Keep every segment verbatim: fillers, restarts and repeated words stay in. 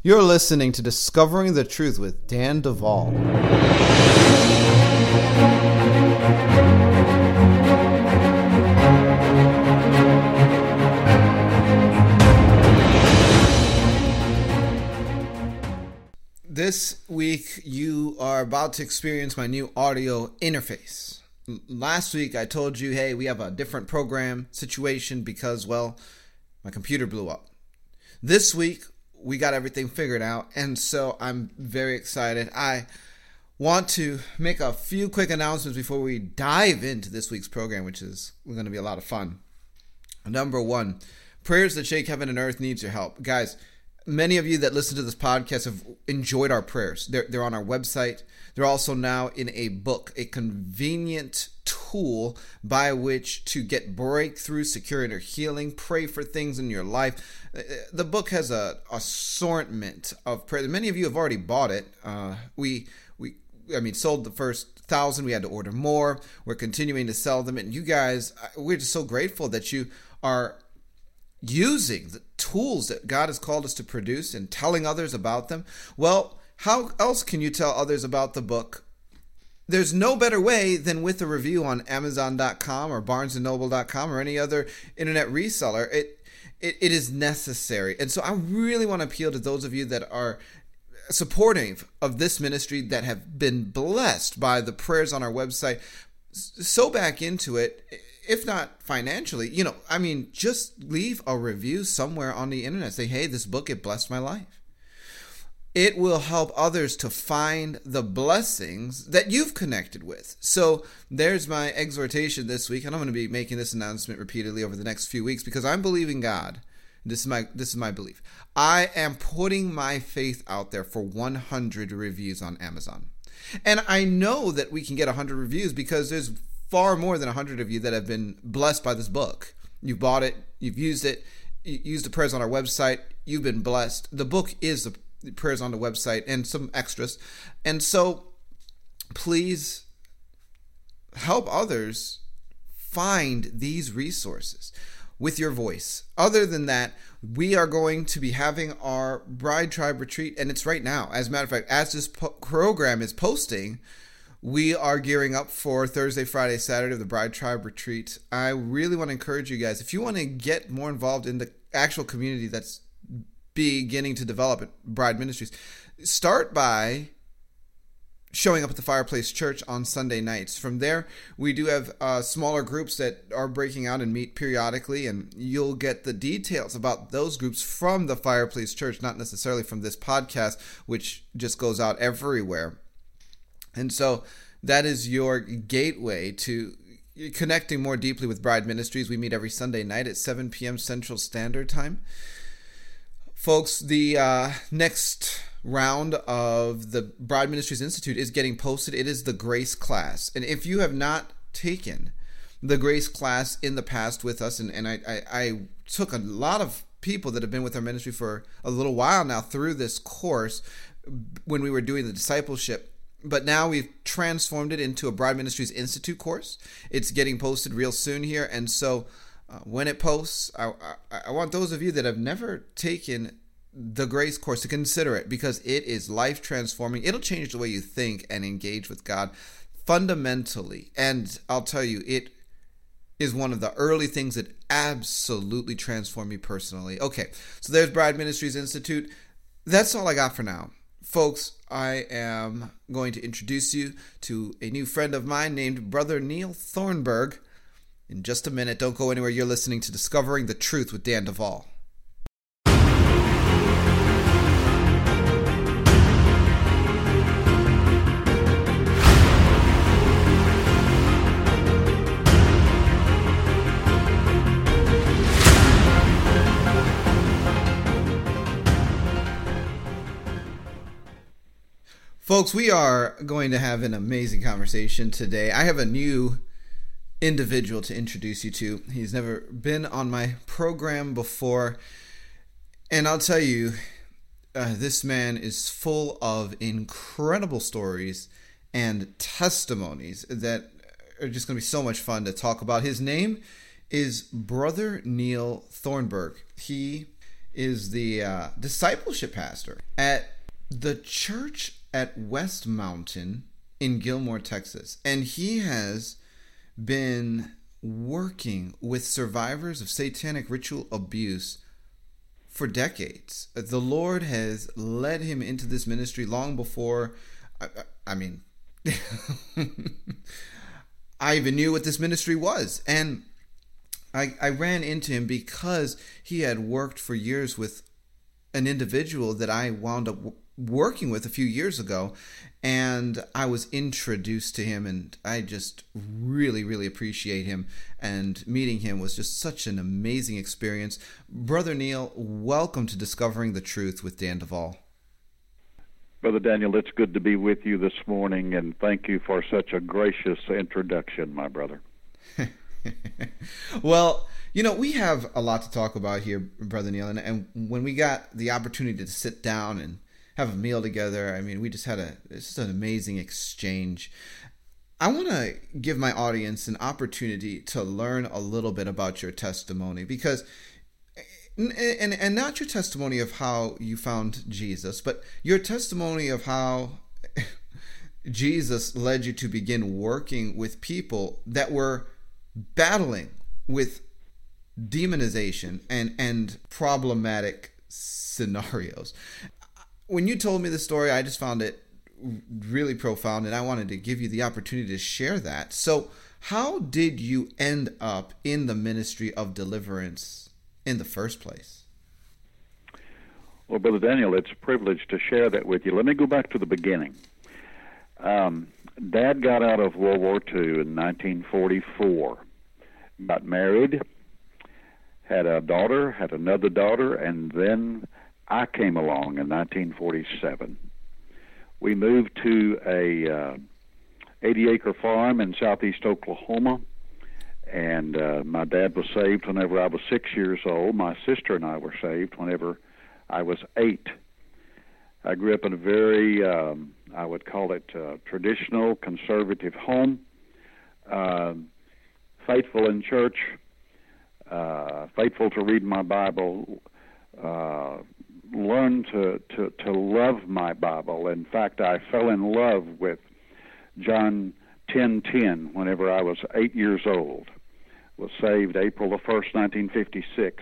You're listening to Discovering the Truth with Dan Duvall. This week, you are about to experience my new audio interface. Last week, I told you, hey, we have a different program situation because, well, my computer blew up. This week, we got everything figured out, and so I'm very excited. I want to make a few quick announcements before we dive into this week's program, which is going to be a lot of fun. Number one, prayers that shake heaven and earth needs your help. Guys, many of you that listen to this podcast have enjoyed our prayers. They're, they're on our website. They're also now in a book, a convenient tool by which to get breakthrough, secure inner healing, pray for things in your life. The book has a assortment of prayers. Many of you have already bought it. Uh, we, we, I mean, sold the first thousand. We had to order more. We're continuing to sell them. And you guys, we're just so grateful that you are using the tools that God has called us to produce and telling others about them. Well, how else can you tell others about the book? There's no better way than with a review on Amazon dot com or Barnes and Noble dot com or any other internet reseller. It, it it is necessary. And so I really want to appeal to those of you that are supportive of this ministry, that have been blessed by the prayers on our website. So back into it. If not financially, you know, I mean, just leave a review somewhere on the internet. Say, hey, this book, it blessed my life. It will help others to find the blessings that you've connected with. So there's my exhortation this week, and I'm going to be making this announcement repeatedly over the next few weeks because I'm believing God. This is my this is my belief. I am putting my faith out there for one hundred reviews on Amazon. And I know that we can get one hundred reviews because there's far more than one hundred of you that have been blessed by this book. You've bought it, you've used it, you used the prayers on our website, you've been blessed. The book is the prayers on the website and some extras. And so please help others find these resources with your voice. Other than that, we are going to be having our Bride Tribe retreat, and it's right now. As a matter of fact, as this po- program is posting, we are gearing up for Thursday, Friday, Saturday of the Bride Tribe retreat. I really want to encourage you guys, if you want to get more involved in the actual community that's beginning to develop at Bride Ministries, start by showing up at the Fireplace Church on Sunday nights. From there, we do have uh, smaller groups that are breaking out and meet periodically, and you'll get the details about those groups from the Fireplace Church, not necessarily from this podcast, which just goes out everywhere. And so that is your gateway to connecting more deeply with Bride Ministries. We meet every Sunday night at seven p.m. Central Standard Time. Folks, the uh, next round of the Bride Ministries Institute is getting posted. It is the Grace class. And if you have not taken the Grace class in the past with us, and, and I, I, I took a lot of people that have been with our ministry for a little while now through this course when we were doing the discipleship. But now we've transformed it into a Bride Ministries Institute course. It's getting posted real soon here. And so uh, when it posts, I, I, I want those of you that have never taken the Grace course to consider it, because it is life transforming. It'll change the way you think and engage with God fundamentally. And I'll tell you, it is one of the early things that absolutely transformed me personally. Okay, so there's Bride Ministries Institute. That's all I got for now. Folks, I am going to introduce you to a new friend of mine named Brother Neil Thornburg in just a minute. Don't go anywhere. You're listening to Discovering the Truth with Dan Duvall. Folks, we are going to have an amazing conversation today. I have a new individual to introduce you to. He's never been on my program before. And I'll tell you, uh, this man is full of incredible stories and testimonies that are just going to be so much fun to talk about. His name is Brother Neil Thornburg. He is the uh, discipleship pastor at the church at West Mountain in Gilmore, Texas. And he has been working with survivors of satanic ritual abuse for decades. The Lord has led him into this ministry long before, I, I mean, I even knew what this ministry was. And I, I ran into him because he had worked for years with an individual that I wound up w- working with a few years ago. And I was introduced to him, and I just really, really appreciate him. And meeting him was just such an amazing experience. Brother Neil, welcome to Discovering the Truth with Dan Duvall. Brother Daniel, it's good to be with you this morning, and thank you for such a gracious introduction, my brother. Well, you know, we have a lot to talk about here, Brother Neil, and, and when we got the opportunity to sit down and have a meal together, I mean, we just had a it's just an amazing exchange. I want to give my audience an opportunity to learn a little bit about your testimony, because and and not your testimony of how you found Jesus, but your testimony of how Jesus led you to begin working with people that were battling with demonization and and problematic scenarios. When you told me the story, I just found it really profound, and I wanted to give you the opportunity to share that. So how did you end up in the ministry of deliverance in the first place? Well, Brother Daniel, it's a privilege to share that with you. Let me go back to the beginning. Um, Dad got out of World War Two in nineteen forty-four, got married, had a daughter, had another daughter, and then I came along in nineteen forty-seven. We moved to a uh, eighty-acre farm in southeast Oklahoma, and uh, my dad was saved whenever I was six years old. My sister and I were saved whenever I was eight. I grew up in a very, um, I would call it uh, traditional, conservative home, uh, faithful in church, uh, faithful to read my Bible, uh, learned to, to, to love my Bible. In fact, I fell in love with John ten ten whenever I was eight years old. Was saved April the first, nineteen fifty-six.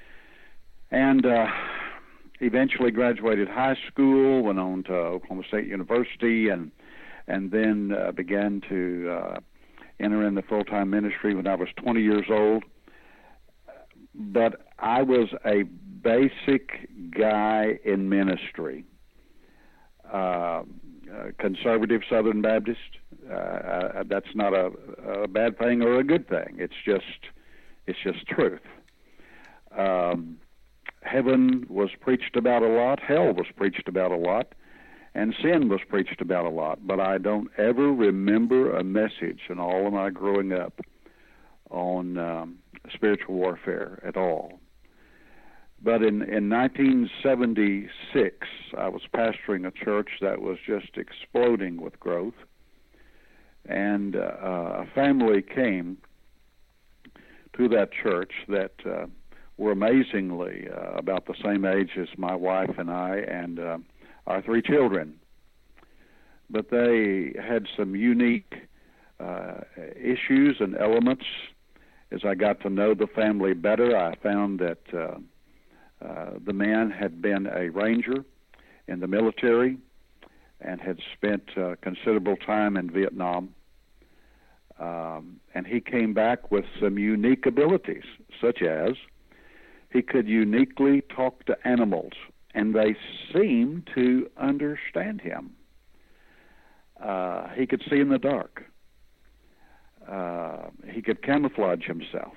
And uh, eventually graduated high school, went on to Oklahoma State University, and and then uh, began to uh, enter in the full-time ministry when I was twenty years old. But I was a basic guy in ministry, uh, uh, conservative Southern Baptist. Uh, uh, that's not a, a bad thing or a good thing. It's just, it's just truth. Um, heaven was preached about a lot. Hell was preached about a lot. And sin was preached about a lot. But I don't ever remember a message in all of my growing up on um, spiritual warfare at all. But in, in nineteen seventy-six, I was pastoring a church that was just exploding with growth. And uh, a family came to that church that uh, were amazingly uh, about the same age as my wife and I and uh, our three children. But they had some unique uh, issues and elements. As I got to know the family better, I found that uh, uh, the man had been a ranger in the military and had spent uh, considerable time in Vietnam. Um, and he came back with some unique abilities, such as he could uniquely talk to animals, and they seemed to understand him. Uh, he could see in the dark. Uh, he could camouflage himself.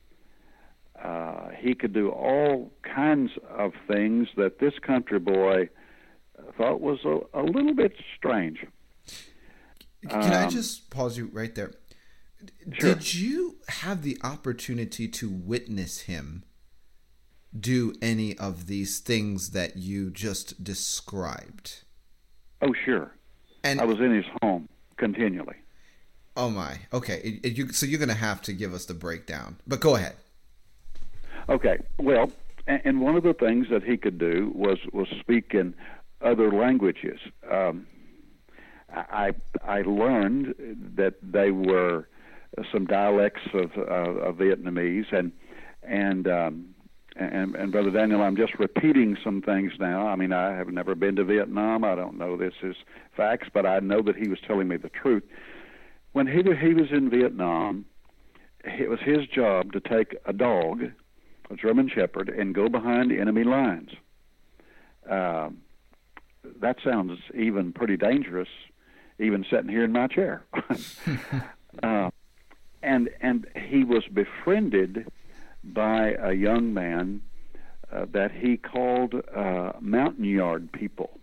Uh, he could do all kinds of things that this country boy thought was a, a little bit strange. Can um, I just pause you right there? Sure. Did you have the opportunity to witness him do any of these things that you just described? Oh, sure. And I was in his home continually. Oh, my. Okay. It, it, you, so you're going to have to give us the breakdown. But go ahead. Okay. Well, and, and one of the things that he could do was was speak in other languages. Um, I I learned that they were some dialects of, uh, of Vietnamese, and and, um, and and Brother Daniel, I'm just repeating some things now. I mean, I have never been to Vietnam. I don't know this is facts, but I know that he was telling me the truth. When he he was in Vietnam, it was his job to take a dog, a German Shepherd, and go behind enemy lines. Uh, that sounds even pretty dangerous, even sitting here in my chair. uh, and and he was befriended by a young man uh, that he called uh, mountain yard people.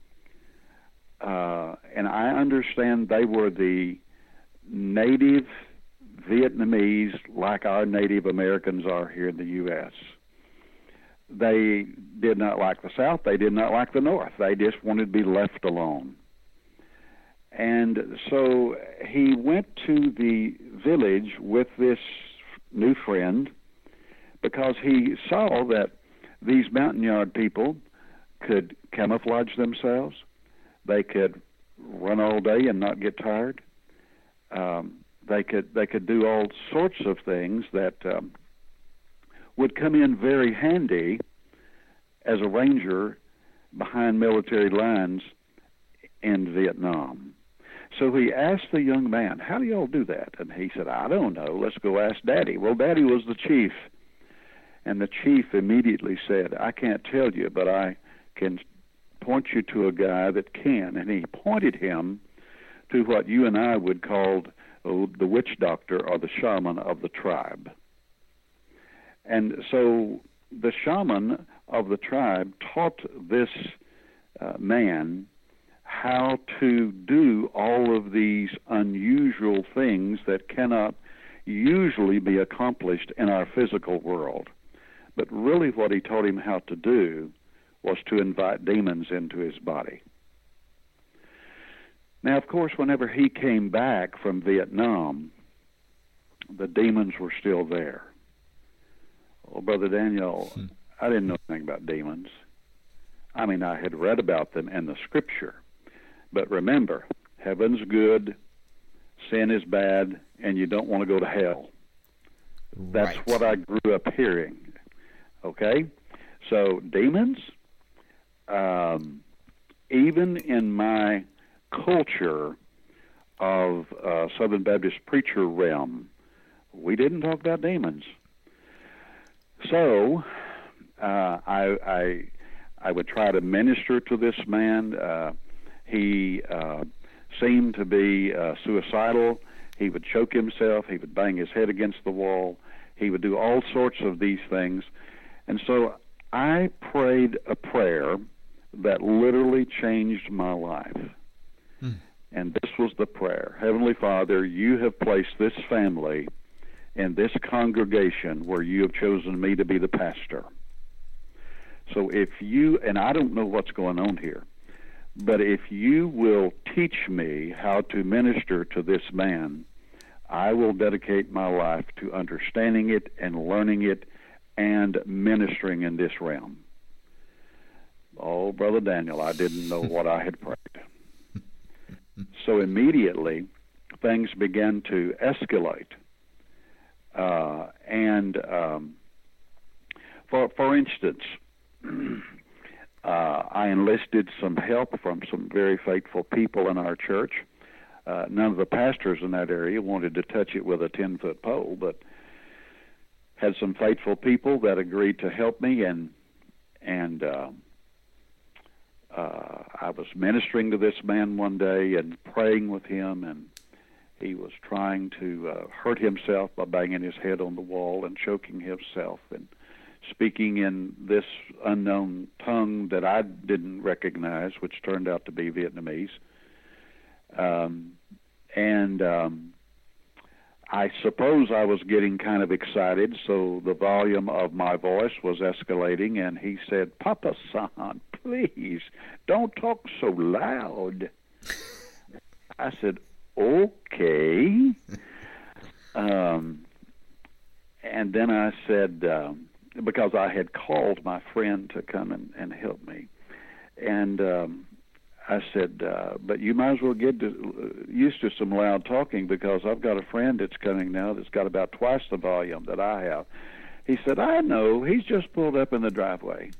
Uh, and I understand they were the native Vietnamese, like our Native Americans are here in the U S They did not like the South. They did not like the North. They just wanted to be left alone. And so he went to the village with this new friend because he saw that these mountain yard people could camouflage themselves. They could run all day and not get tired. Um, they could they could do all sorts of things that um, would come in very handy as a ranger behind military lines in Vietnam. So he asked the young man, "How do y'all do that?" And he said, "I don't know. Let's go ask Daddy." Well, Daddy was the chief, and the chief immediately said, "I can't tell you, but I can point you to a guy that can." And he pointed him to what you and I would call oh, the witch doctor or the shaman of the tribe. And so the shaman of the tribe taught this uh, man how to do all of these unusual things that cannot usually be accomplished in our physical world. But really what he taught him how to do was to invite demons into his body. Now, of course, whenever he came back from Vietnam, the demons were still there. Well, Brother Daniel, hmm. I didn't know anything about demons. I mean, I had read about them in the Scripture. But remember, heaven's good, sin is bad, and you don't want to go to hell. That's right. What I grew up hearing. Okay? So, demons, um, even in my culture of uh, Southern Baptist preacher realm, we didn't talk about demons. So uh, I, I I would try to minister to this man. Uh, he uh, seemed to be uh, suicidal. He would choke himself. He would bang his head against the wall. He would do all sorts of these things. And so I prayed a prayer that literally changed my life. Hmm. And this was the prayer. Heavenly Father, you have placed this family in this congregation where you have chosen me to be the pastor. So if you, and I don't know what's going on here, but if you will teach me how to minister to this man, I will dedicate my life to understanding it and learning it and ministering in this realm. Oh, Brother Daniel, I didn't know what I had prayed. So immediately, things began to escalate. Uh, and um, for for instance, uh, I enlisted some help from some very faithful people in our church. Uh, none of the pastors in that area wanted to touch it with a ten-foot pole, but had some faithful people that agreed to help me, and and uh, uh, I was ministering to this man one day and praying with him, and he was trying to uh, hurt himself by banging his head on the wall and choking himself and speaking in this unknown tongue that I didn't recognize, which turned out to be Vietnamese. Um, and um, I suppose I was getting kind of excited, so the volume of my voice was escalating, and he said, "Papa San, please, don't talk so loud." I said, "Okay." um, and then I said, um, because I had called my friend to come and, and help me. And um, I said, uh, but you might as well get to, used to some loud talking, because I've got a friend that's coming now that's got about twice the volume that I have. He said, I know, he's just pulled up in the driveway.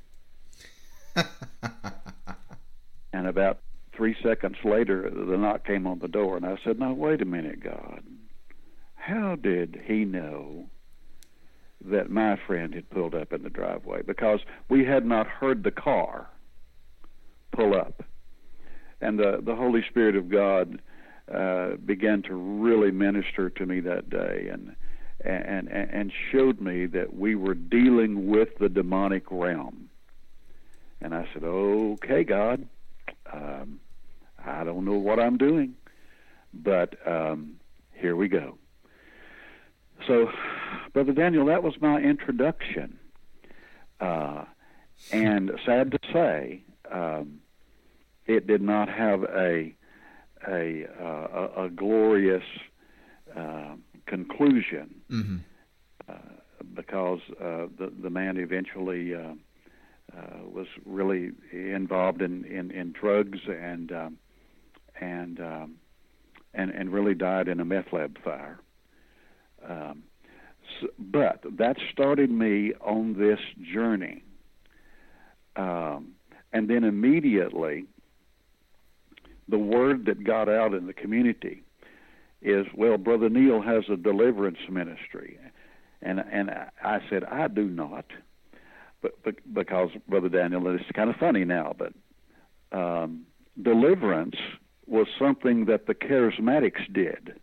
And about three seconds later, the knock came on the door, and I said, now, wait a minute, God. How did he know that my friend had pulled up in the driveway? Because we had not heard the car pull up. And the, the Holy Spirit of God uh, began to really minister to me that day, and, and, and showed me that we were dealing with the demonic realm. And I said, okay, God, um, I don't know what I'm doing, but um, here we go. So, Brother Daniel, that was my introduction. Uh, and sad to say, um, it did not have a a, uh, a, a glorious uh, conclusion, mm-hmm. uh, because uh, the, the man eventually uh, uh, was really involved in, in, in drugs and um, and, um, and and really died in a meth lab fire. Um, so, but that started me on this journey. Um, and then immediately, the word that got out in the community is, well, Brother Neil has a deliverance ministry. And and I said, I do not. But, but because, Brother Daniel, it's kind of funny now, but um, deliverance was something that the charismatics did.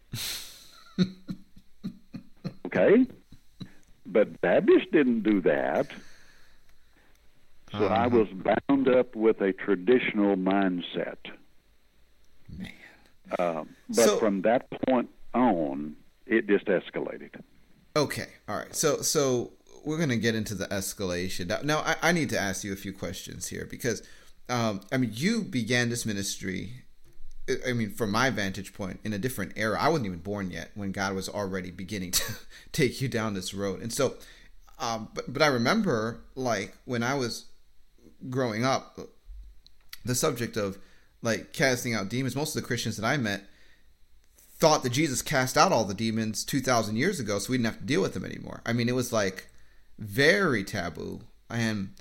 Okay? But Baptists didn't do that. So uh-huh. I was bound up with a traditional mindset. Man. Um, but so, from that point on, it just escalated. Okay, all right. So so we're going to get into the escalation. Now, now I, I need to ask you a few questions here, because, um, I mean, you began this ministry, I mean, from my vantage point, in a different era. I wasn't even born yet when God was already beginning to take you down this road. And so, um, but, but I remember, like, when I was growing up, the subject of, like, casting out demons, most of the Christians that I met thought that Jesus cast out all the demons two thousand years ago, so we didn't have to deal with them anymore. I mean, it was, like, very taboo. And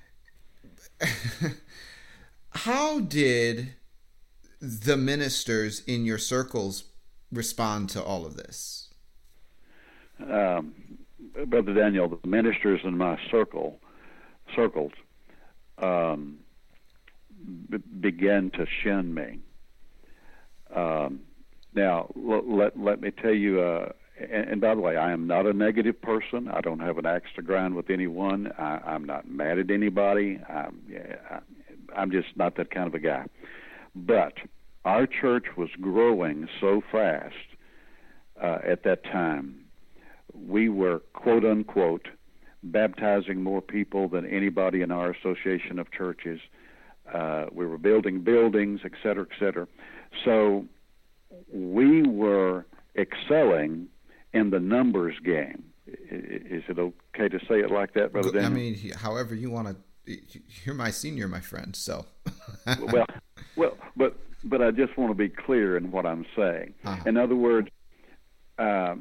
how did the ministers in your circles respond to all of this? Um, Brother Daniel, the ministers in my circle, circles, um, b- began to shun me. Um, now, l- let let me tell you, uh, and, and by the way, I am not a negative person. I don't have an axe to grind with anyone. I, I'm not mad at anybody. I'm, yeah, I, I'm just not that kind of a guy. But our church was growing so fast uh, at that time. We were, quote unquote, baptizing more people than anybody in our association of churches. Uh, we were building buildings, et cetera, et cetera. So we were excelling in the numbers game. Is it okay to say it like that, Brother Daniel? I mean, however you want to. You're my senior, my friend, so. well, well, but but I just want to be clear in what I'm saying. Uh-huh. In other words, uh,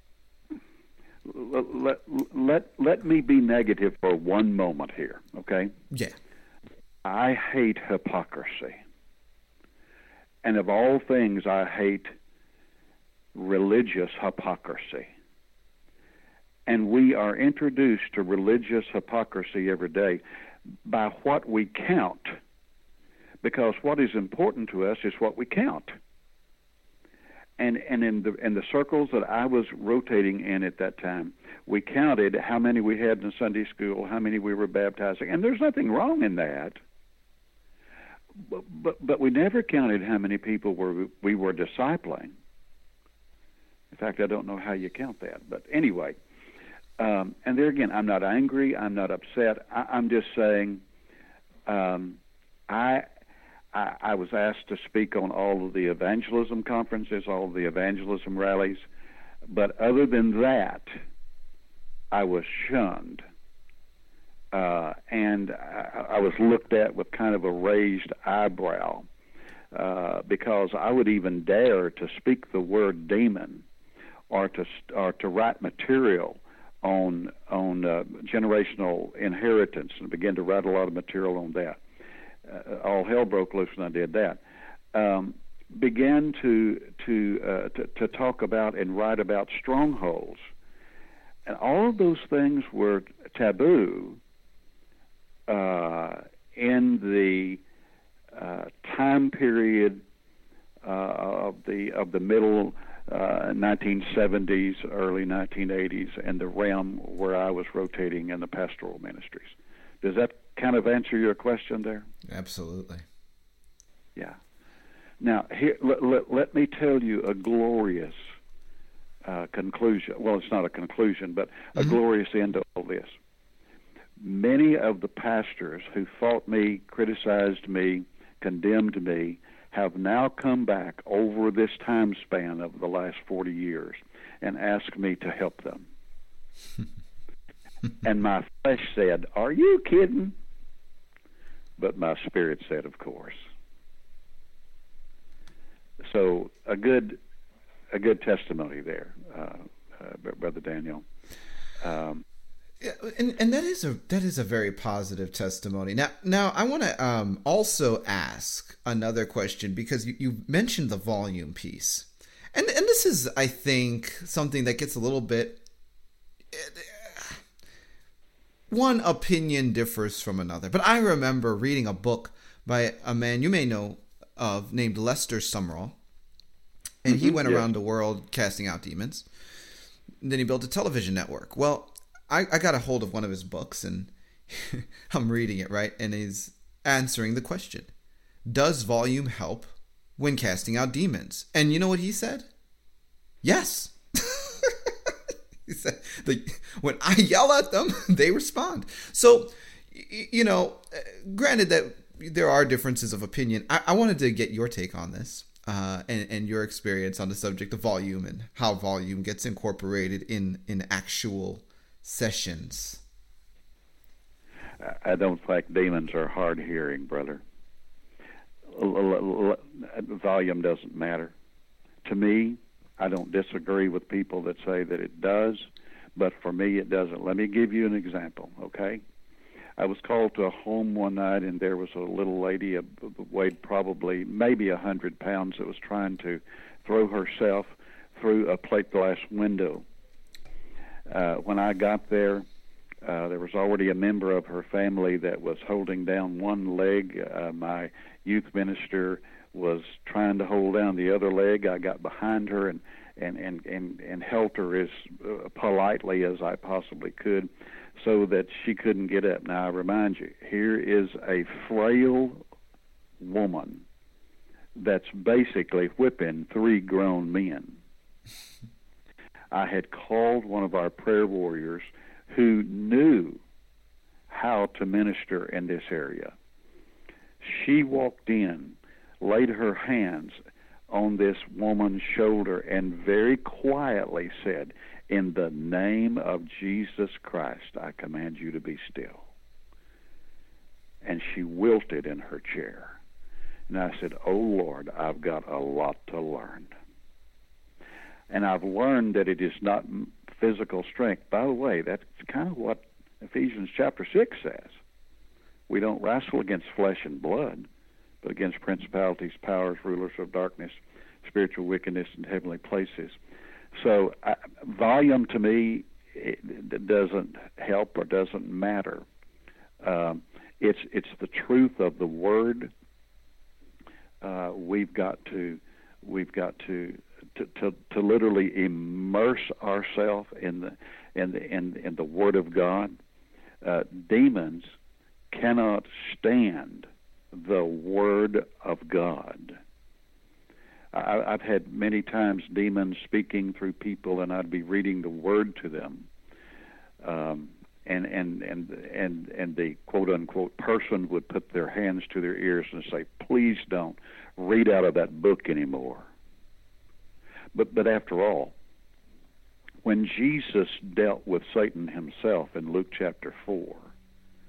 let, let, let me be negative for one moment here, okay? Yeah. I hate hypocrisy. And of all things, I hate religious hypocrisy. And we are introduced to religious hypocrisy every day by what we count. Because what is important to us is what we count. And and in the in the circles that I was rotating in at that time, we counted how many we had in Sunday school, how many we were baptizing, and there's nothing wrong in that. But but, but we never counted how many people were we were discipling. In fact, I don't know how you count that, but anyway. Um, and there again, I'm not angry. I'm not upset. I, I'm just saying, um, I, I I was asked to speak on all of the evangelism conferences, all of the evangelism rallies, but other than that, I was shunned uh, and I, I was looked at with kind of a raised eyebrow uh, because I would even dare to speak the word demon or to or to write material on on uh, generational inheritance and begin to write a lot of material on that. Uh, all hell broke loose when I did that. Um, began to to, uh, to to talk about and write about strongholds, and all of those things were taboo uh, in the uh, time period uh, of the of the middle uh, nineteen seventies, early nineteen eighties, and the realm where I was rotating in the pastoral ministries. Does that kind of answer your question there? Absolutely. Yeah. Now, here, let, let, let me tell you a glorious uh, conclusion. Well, it's not a conclusion, but a mm-hmm. glorious end to all this. Many of the pastors who fought me, criticized me, condemned me, have now come back over this time span of the last forty years and asked me to help them. And my flesh said, "Are you kidding?" But my spirit said, "Of course." So a good, a good testimony there, uh, uh, Brother Daniel. Um, yeah, and and that is a that is a very positive testimony. Now, now I want to um, also ask another question because you, you mentioned the volume piece, and and this is, I think, something that gets a little bit. One opinion differs from another, but I remember reading a book by a man you may know of named Lester Sumrall, and mm-hmm, he went yeah. around the world casting out demons. And then he built a television network. Well, I, I got a hold of one of his books, and I'm reading it, right? And he's answering the question, does volume help when casting out demons? And you know what he said? Yes. He said, the, when I yell at them, they respond. So, you know, granted that there are differences of opinion, I, I wanted to get your take on this uh, and, and your experience on the subject of volume and how volume gets incorporated in, in actual sessions. I don't think demons are hard hearing, brother. Volume doesn't matter. To me, I don't disagree with people that say that it does, but for me it doesn't. Let me give you an example, okay? I was called to a home one night, and there was a little lady, uh, weighed probably maybe a hundred pounds, that was trying to throw herself through a plate glass window. Uh, when I got there, uh, there was already a member of her family that was holding down one leg. Uh, my youth minister was trying to hold down the other leg. I got behind her and and and and, and held her as uh, politely as I possibly could, so that she couldn't get up. Now, I remind you, here is a frail woman that's basically whipping three grown men. I had called one of our prayer warriors who knew how to minister in this area. She walked in, laid her hands on this woman's shoulder, and very quietly said, "In the name of Jesus Christ, I command you to be still." And she wilted in her chair. And I said, "Oh, Lord, I've got a lot to learn." And I've learned that it is not physical strength. By the way, that's kind of what Ephesians chapter six says. We don't wrestle against flesh and blood, but against principalities, powers, rulers of darkness, spiritual wickedness in heavenly places. So uh, volume to me it, it doesn't help or doesn't matter. Um, it's it's the truth of the word. Uh, we've got to we've got to to, to, to literally immerse ourselves in the in the in, in the Word of God. Uh, demons cannot stand the Word of God. I, I've had many times demons speaking through people, and I'd be reading the Word to them, um, and and and and and the quote unquote person would put their hands to their ears and say, "Please don't read out of that book anymore." But but after all, when Jesus dealt with Satan himself in Luke chapter four,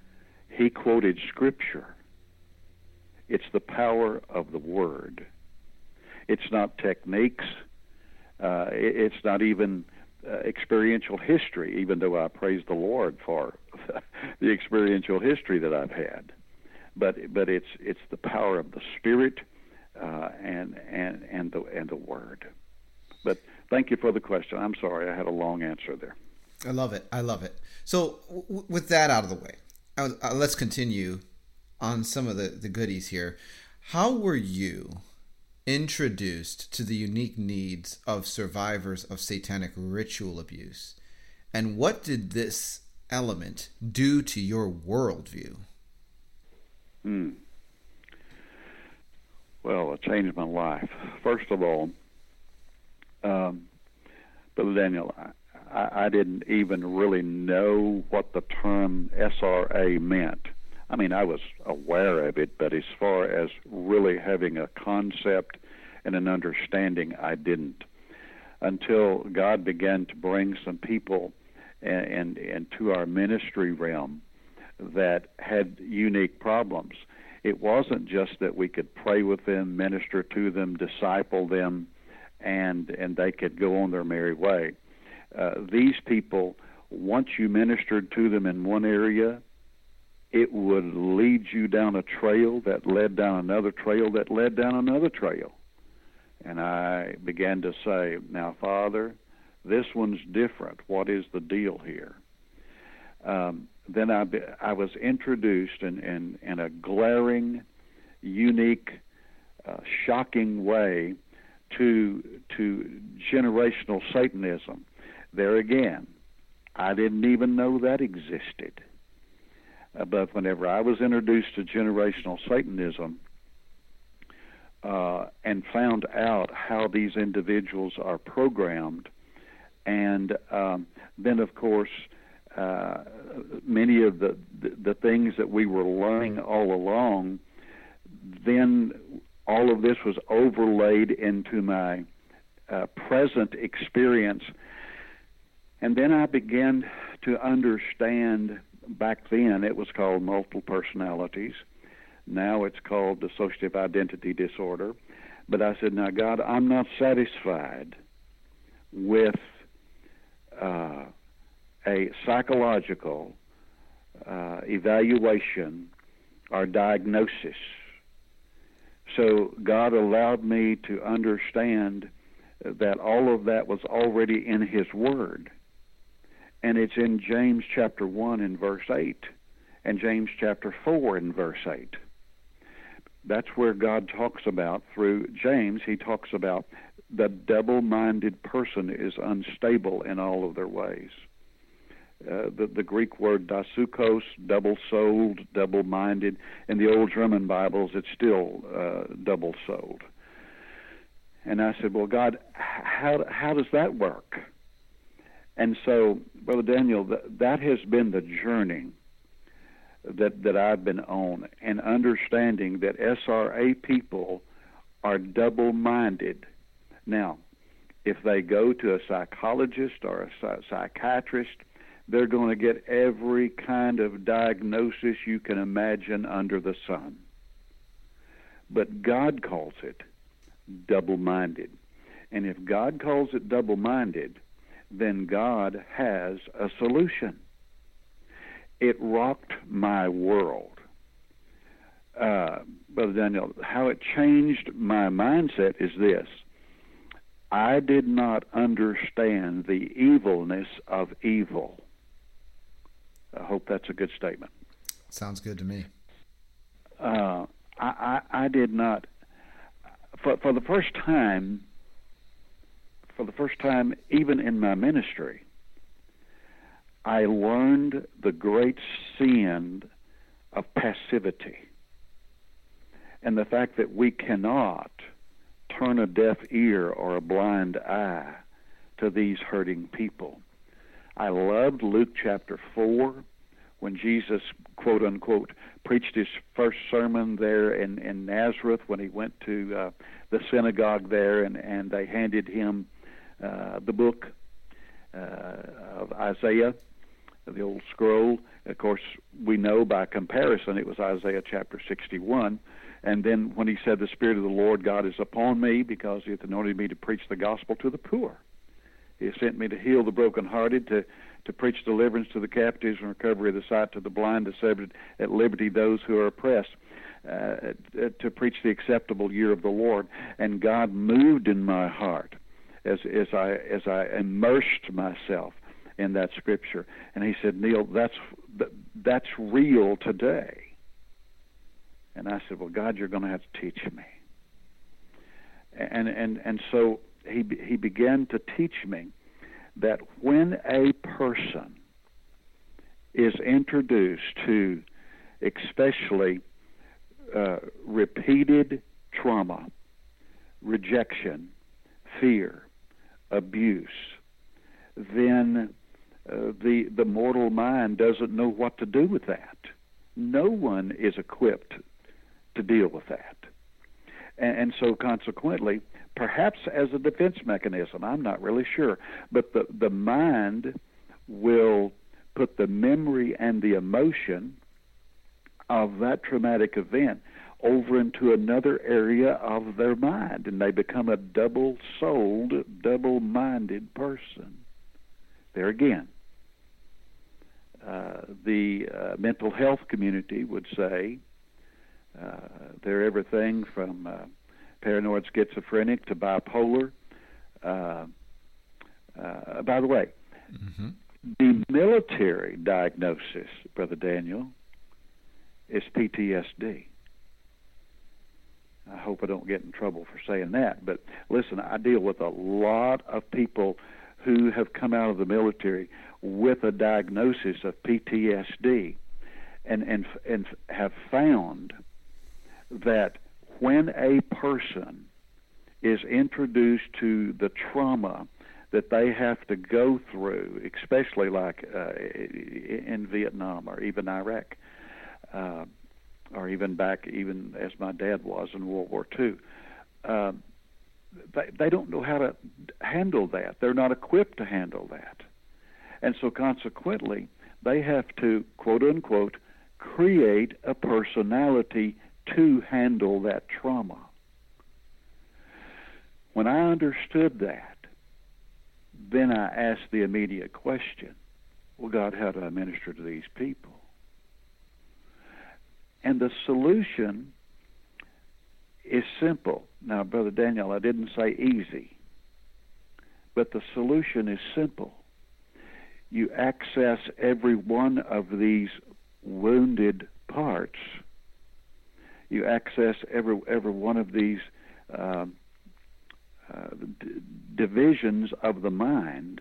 he quoted Scripture. It's the power of the Word. It's not techniques. Uh, it, it's not even uh, experiential history, even though I praise the Lord for the experiential history that I've had. But but it's it's the power of the Spirit uh, and and and the and the Word. But thank you for the question. I'm sorry I had a long answer there. I love it. I love it. So w- with that out of the way, uh, uh, let's continue on some of the, the goodies here. How were you introduced to the unique needs of survivors of satanic ritual abuse? And what did this element do to your worldview? Hmm. Well, it changed my life. First of all, um, Brother Daniel, I, I didn't even really know what the term S R A meant. I mean, I was aware of it, but as far as really having a concept and an understanding, I didn't. Until God began to bring some people and, and, and to our ministry realm that had unique problems. It wasn't just that we could pray with them, minister to them, disciple them, and and they could go on their merry way. Uh, these people, once you ministered to them in one area, it would lead you down a trail that led down another trail that led down another trail. And I began to say, now, Father, this one's different. What is the deal here? Um, then I, I was introduced in, in, in a glaring, unique, uh, shocking way to to generational Satanism. There again, I didn't even know that existed. Uh, but whenever I was introduced to generational Satanism uh, and found out how these individuals are programmed, and um, then, of course, uh, many of the, the, the things that we were learning all along, then all of this was overlaid into my uh, present experience. And then I began to understand, back then it was called multiple personalities. Now it's called dissociative identity disorder. But I said, now, God, I'm not satisfied with uh, a psychological uh, evaluation or diagnosis. So God allowed me to understand that all of that was already in His Word. And it's in James chapter one and verse eight, and James chapter four and verse eight. That's where God talks about, through James, he talks about the double-minded person is unstable in all of their ways. Uh, the, the Greek word dasukos, double-souled, double-minded. In the old German Bibles, it's still uh, double-souled. And I said, well, God, how how does that work? And so, Brother Daniel, that, that has been the journey that, that I've been on, and understanding that S R A people are double-minded. Now, if they go to a psychologist or a psychiatrist, they're going to get every kind of diagnosis you can imagine under the sun. But God calls it double-minded. And if God calls it double-minded, then God has a solution. It rocked my world. Uh, Brother Daniel, how it changed my mindset is this. I did not understand the evilness of evil. I hope that's a good statement. Sounds good to me. Uh, I, I, I did not, for, for the first time, for the first time, even in my ministry, I learned the great sin of passivity, and the fact that we cannot turn a deaf ear or a blind eye to these hurting people. I loved Luke chapter four, when Jesus, quote unquote, preached his first sermon there in, in Nazareth, when he went to uh, the synagogue there, and, and they handed him uh, the book uh, of Isaiah, the old scroll. Of course, we know by comparison it was Isaiah chapter sixty-one. And then when he said, the Spirit of the Lord God is upon me, because he hath anointed me to preach the gospel to the poor. He has sent me to heal the brokenhearted, to, to preach deliverance to the captives and recovery of the sight to the blind, to set at liberty those who are oppressed, uh, to preach the acceptable year of the Lord. And God moved in my heart as, as, I, as I immersed myself in that scripture. And he said, Neil, that's, that's real today. And I said, well, God, you're going to have to teach me. And and and so he he began to teach me that when a person is introduced to especially uh, repeated trauma, rejection, fear, abuse, then uh, the the mortal mind doesn't know what to do with that. No one is equipped to deal with that. And, and so consequently, perhaps as a defense mechanism, I'm not really sure, but the, the mind will put the memory and the emotion of that traumatic event over into another area of their mind, and they become a double-souled, double-minded person. There again, uh, the uh, mental health community would say, Uh, they're everything from uh, paranoid schizophrenic to bipolar. Uh, uh, by the way, mm-hmm. the military diagnosis, Brother Daniel, is P T S D. I hope I don't get in trouble for saying that, but listen, I deal with a lot of people who have come out of the military with a diagnosis of P T S D and, and, and have found that when a person is introduced to the trauma that they have to go through, especially like uh, in Vietnam or even Iraq, uh, or even back, even as my dad was in World War Two, uh, they, they don't know how to handle that. They're not equipped to handle that. And so consequently, they have to, quote unquote, create a personality to handle that trauma. When I understood that, then I asked the immediate question, well, God, how do I minister to these people? And the solution is simple. Now, Brother Daniel, I didn't say easy, but the solution is simple. You access every one of these wounded parts. You access every every one of these um, uh, d- divisions of the mind,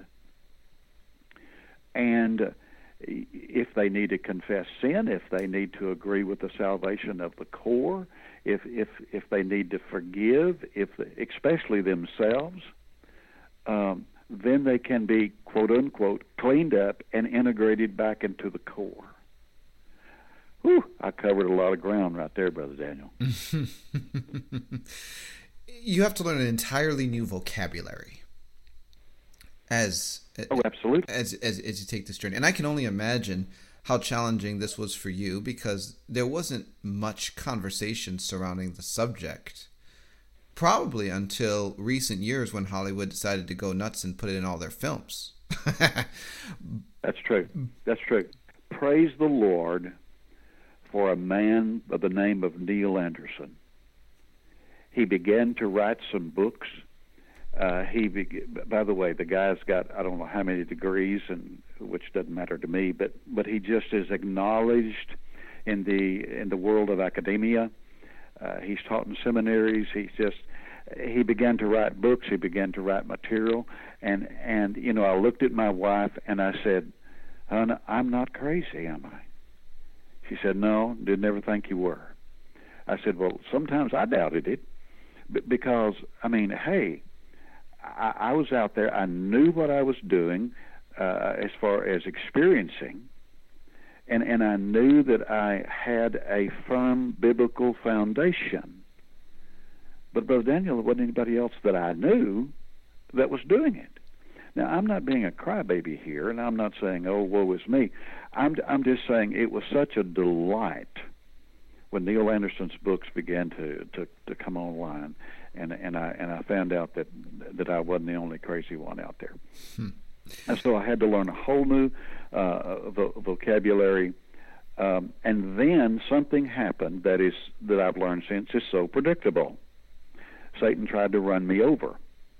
and if they need to confess sin, if they need to agree with the salvation of the core, if if if they need to forgive, if especially themselves, um, then they can be, quote unquote, cleaned up and integrated back into the core. Whew, I covered a lot of ground right there, Brother Daniel. You have to learn an entirely new vocabulary as oh, absolutely. As, as as you take this journey. And I can only imagine how challenging this was for you, because there wasn't much conversation surrounding the subject, probably until recent years when Hollywood decided to go nuts and put it in all their films. That's true. That's true. Praise the Lord for a man by the name of Neil Anderson. He began to write some books. Uh, he, be, by the way, the guy's got I don't know how many degrees, and which doesn't matter to me. But but he just is acknowledged in the in the world of academia. Uh, he's taught in seminaries. He's just he began to write books. He began to write material. And and you know, I looked at my wife and I said, "Hon, I'm not crazy, am I?" She said, "No, didn't ever think you were." I said, "Well, sometimes I doubted it, but because, I mean, hey, I, I was out there. I knew what I was doing uh, as far as experiencing, and, and I knew that I had a firm biblical foundation. But, Brother Daniel, there wasn't anybody else that I knew that was doing it. Now, I'm not being a crybaby here, and I'm not saying, oh, woe is me. I'm, I'm just saying it was such a delight when Neil Anderson's books began to, to, to come online, and, and, I, and I found out that, that I wasn't the only crazy one out there. Hmm. And so I had to learn a whole new uh, vo- vocabulary. Um, and then something happened that is that I've learned since is so predictable. Satan tried to run me over.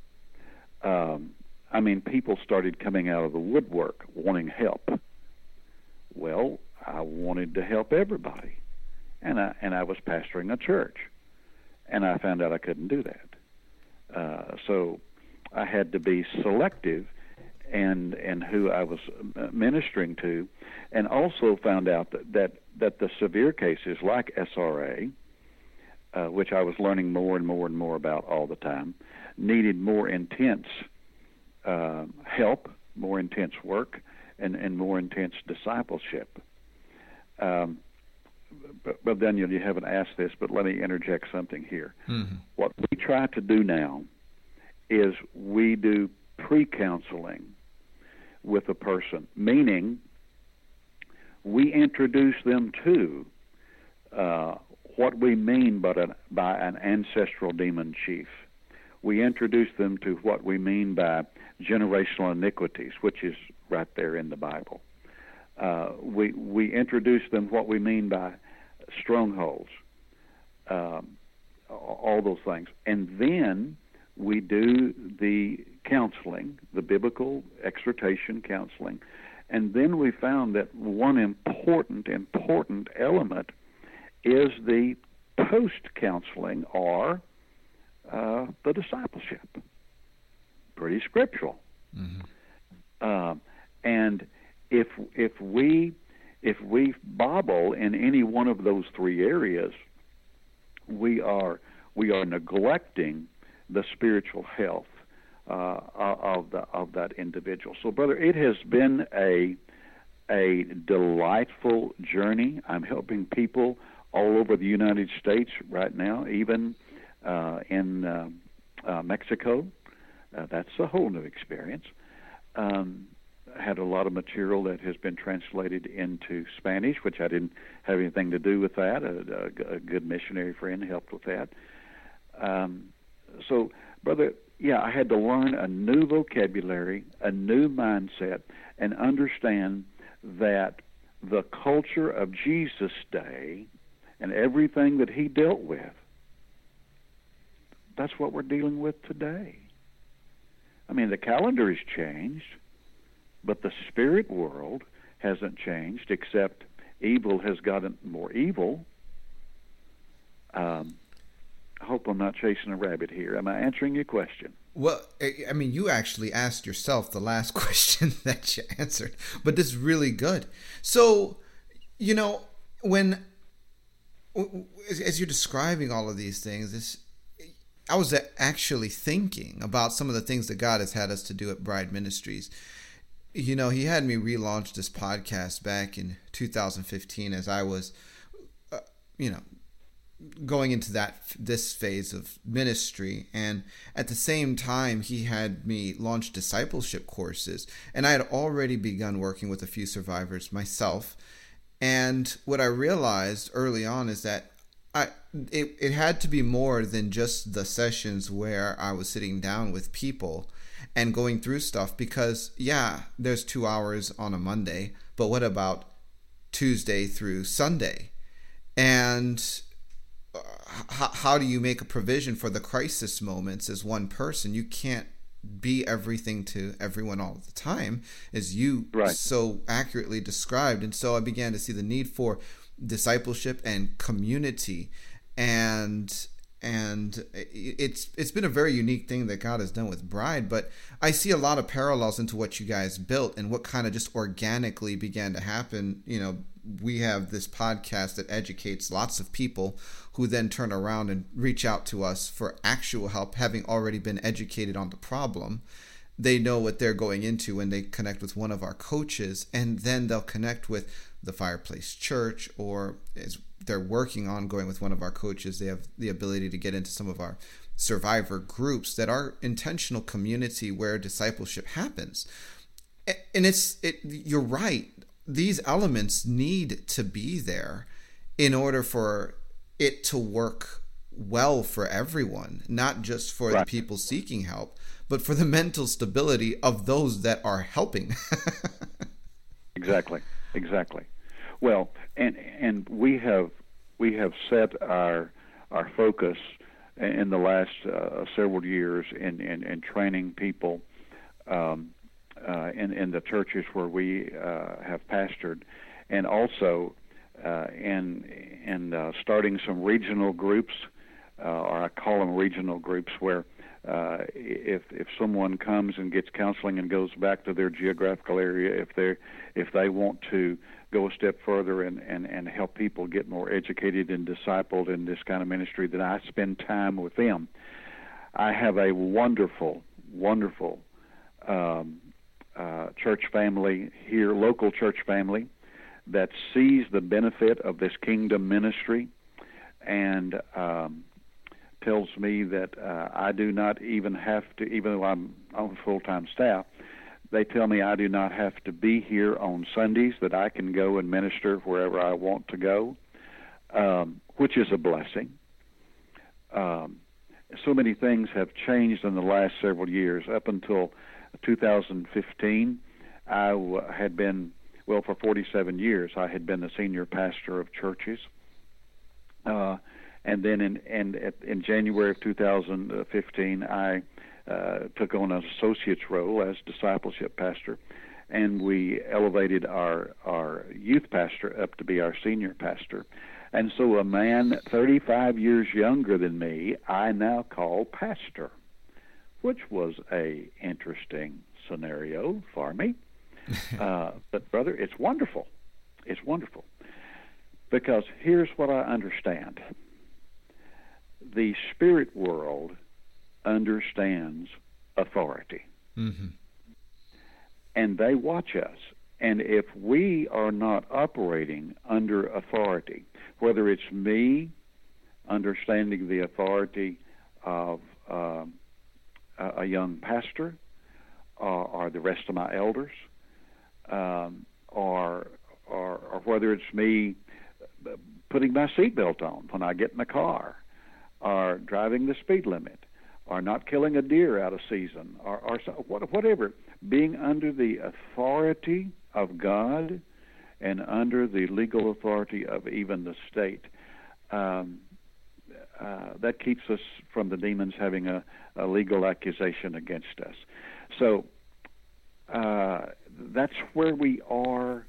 Um, I mean, people started coming out of the woodwork wanting help. Well, I wanted to help everybody, and I and I was pastoring a church, and I found out I couldn't do that. Uh, so I had to be selective and and who I was ministering to, and also found out that that, that the severe cases like S R A, uh, which I was learning more and more and more about all the time, needed more intense uh, help, more intense work, and, and more intense discipleship. Um, but, but Daniel, you haven't asked this, but let me interject something here. Mm-hmm. What we try to do now is we do pre-counseling with a person, meaning we introduce them to uh, what we mean by an, by an ancestral demon chief. We introduce them to what we mean by generational iniquities, which is right there in the Bible. Uh, we we introduce them what we mean by strongholds, um, all those things, and then we do the counseling, the biblical exhortation counseling, and then we found that one important, important element is the post-counseling or uh, the discipleship. Pretty scriptural. Mm-hmm. Uh, and if if we if we bobble in any one of those three areas, we are we are neglecting the spiritual health uh, of the of that individual. So, brother, it has been a a delightful journey. I'm helping people all over the United States right now, even uh, in uh, uh, Mexico. Uh, that's a whole new experience. Um, I had a lot of material that has been translated into Spanish, which I didn't have anything to do with that. A, a, a good missionary friend helped with that. Um, so, brother, yeah, I had to learn a new vocabulary, a new mindset, and understand that the culture of Jesus' day and everything that he dealt with, that's what we're dealing with today. I mean, the calendar has changed, but the spirit world hasn't changed, except evil has gotten more evil. Um, I hope I'm not chasing a rabbit here. Am I answering your question? Well, I mean, you actually asked yourself the last question that you answered, but this is really good. So, you know, when, as you're describing all of these things, this, I was actually thinking about some of the things that God has had us to do at Bride Ministries. You know, he had me relaunch this podcast back in two thousand fifteen as I was, uh, you know, going into that this phase of ministry, and at the same time he had me launch discipleship courses, and I had already begun working with a few survivors myself. And what I realized early on is that I it, it had to be more than just the sessions where I was sitting down with people and going through stuff, because yeah, there's two hours on a Monday, but what about Tuesday through Sunday? And how, how do you make a provision for the crisis moments as one person? You can't be everything to everyone all the time, as you right. so accurately described. And so I began to see the need for discipleship and community, and and it's it's been a very unique thing that God has done with Bride. But I see a lot of parallels into what you guys built and what kind of just organically began to happen. You know, we have this podcast that educates lots of people who then turn around and reach out to us for actual help, having already been educated on the problem. They know what they're going into when they connect with one of our coaches, and then they'll connect with the Fireplace Church, or as they're working on going with one of our coaches, they have the ability to get into some of our survivor groups that are intentional community where discipleship happens. And it's it, you're right. These elements need to be there in order for it to work well for everyone, not just for right. the people seeking help, but for the mental stability of those that are helping. Exactly, exactly. Well, and and we have we have set our our focus in the last uh, several years in, in, in training people um, uh, in in the churches where we uh, have pastored, and also uh, in in uh, starting some regional groups, uh, or I call them regional groups, where uh, if if someone comes and gets counseling and goes back to their geographical area, if they if they want to go a step further and, and, and help people get more educated and discipled in this kind of ministry, then I spend time with them. I have a wonderful, wonderful um, uh, church family here, local church family, that sees the benefit of this kingdom ministry and um, tells me that uh, I do not even have to, even though I'm on full-time staff, they tell me I do not have to be here on Sundays, that I can go and minister wherever I want to go, um, which is a blessing. Um, so many things have changed in the last several years. Up until two thousand fifteen, I w- had been, well, for forty-seven years, I had been the senior pastor of churches. Uh, and then in, in, in January of two thousand fifteen, I Uh, took on an associate's role as discipleship pastor, and we elevated our our youth pastor up to be our senior pastor. And so a man thirty-five years younger than me, I now call pastor, which was a interesting scenario for me. uh, but brother, it's wonderful. It's wonderful. Because here's what I understand. The spirit world understands authority. Mm-hmm. And they watch us. And if we are not operating under authority, whether it's me understanding the authority of uh, a young pastor, or, or the rest of my elders, um, or, or or whether it's me putting my seatbelt on when I get in the car, or driving the speed limit, or not killing a deer out of season, or, or so, whatever, being under the authority of God and under the legal authority of even the state, um, uh, that keeps us from the demons having a, a legal accusation against us. So uh, that's where we are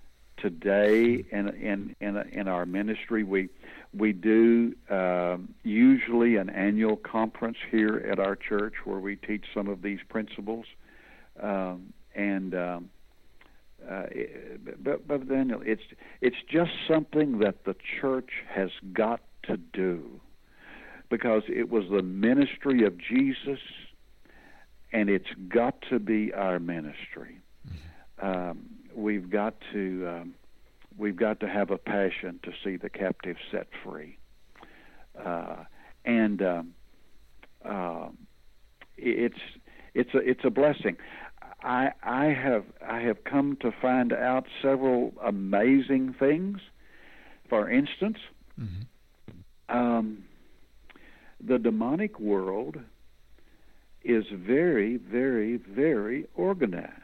today in in in, in our ministry. We we do um, usually an annual conference here at our church where we teach some of these principles, um, and um, uh, it, but, but Daniel, it's it's just something that the church has got to do, because it was the ministry of Jesus, and it's got to be our ministry. Um, we've got to um, we've got to have a passion to see the captive set free, uh, and um, uh, it's it's a it's a blessing. I I have I have come to find out several amazing things. For instance, mm-hmm. um, the demonic world is very, very, very organized.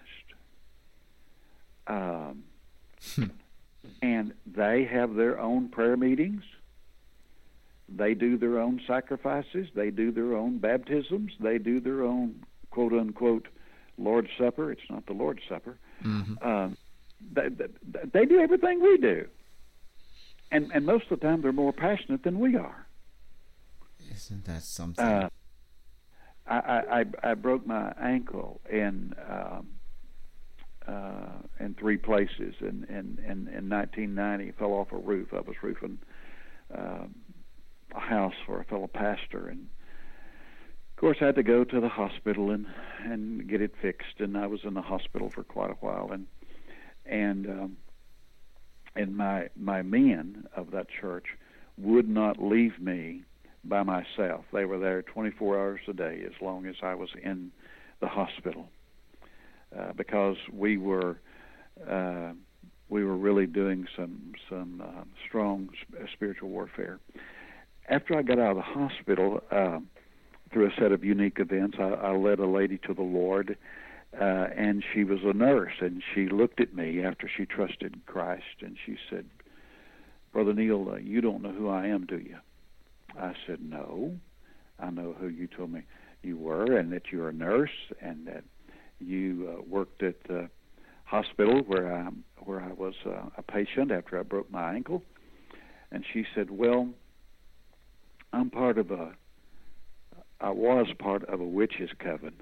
Um, and they have their own prayer meetings. They do their own sacrifices. They do their own baptisms. They do their own quote-unquote Lord's Supper. It's not the Lord's Supper. Mm-hmm. Um, they, they, they do everything we do. And, and most of the time they're more passionate than we are. Isn't that something? Uh, I, I, I broke my ankle in... Um, Uh, in three places. In, in, in, in nineteen ninety, fell off a roof. I was roofing uh, a house for a fellow pastor, and of course I had to go to the hospital and, and get it fixed. And I was in the hospital for quite a while, and and um, and my my men of that church would not leave me by myself. They were there twenty-four hours a day as long as I was in the hospital, uh, because we were uh, we were really doing some some uh, strong spiritual warfare. After I got out of the hospital, uh, through a set of unique events, I, I led a lady to the Lord, uh, and she was a nurse, and she looked at me after she trusted Christ, and she said, "Brother Neil, uh, you don't know who I am, do you?" I said, "No, I know who you told me you were, and that you're a nurse, and that you uh, worked at the hospital where I where I was uh, a patient after I broke my ankle." And she said, "Well, I'm part of a, I was part of a witch's coven."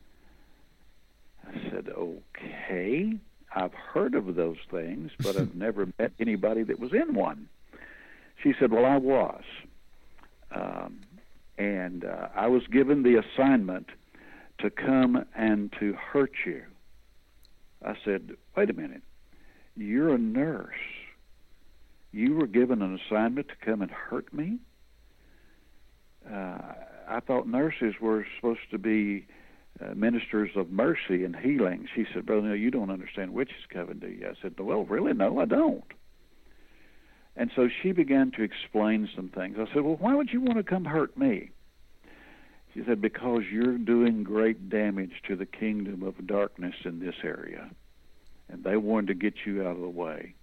I said, "Okay, I've heard of those things, but I've never met anybody that was in one." She said, "Well, I was. Um, and uh, I was given the assignment to come and to hurt you." I said, "Wait a minute. You're a nurse. You were given an assignment to come and hurt me?" Uh, I thought nurses were supposed to be uh, ministers of mercy and healing. She said, "Brother Neil, you don't understand witches' coven, do you?" I said, "Well, really, no, I don't." And so she began to explain some things. I said, "Well, why would you want to come hurt me?" She said, "Because you're doing great damage to the kingdom of darkness in this area, and they wanted to get you out of the way."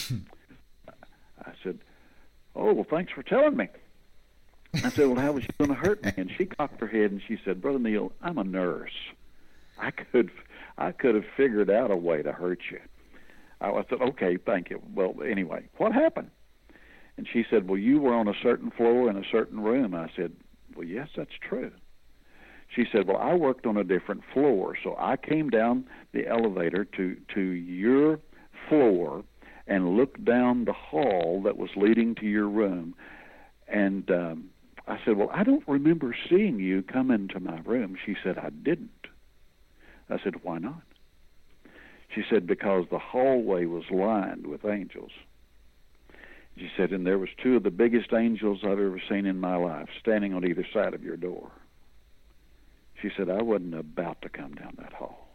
I said, "Oh, well, thanks for telling me." I said, "Well, how was she going to hurt me?" And she cocked her head and she said, "Brother Neil, I'm a nurse. I could, I could have figured out a way to hurt you." I said, "Okay, thank you. Well, anyway, what happened?" And she said, "Well, you were on a certain floor in a certain room." I said, "Well, yes, that's true." She said, "Well, I worked on a different floor, so I came down the elevator to, to your floor and looked down the hall that was leading to your room. And um, I said, well, I don't remember seeing you come into my room." She said, "I didn't." I said, "Why not?" She said, "Because the hallway was lined with angels." She said, "And there was two of the biggest angels I've ever seen in my life standing on either side of your door." She said, "I wasn't about to come down that hall."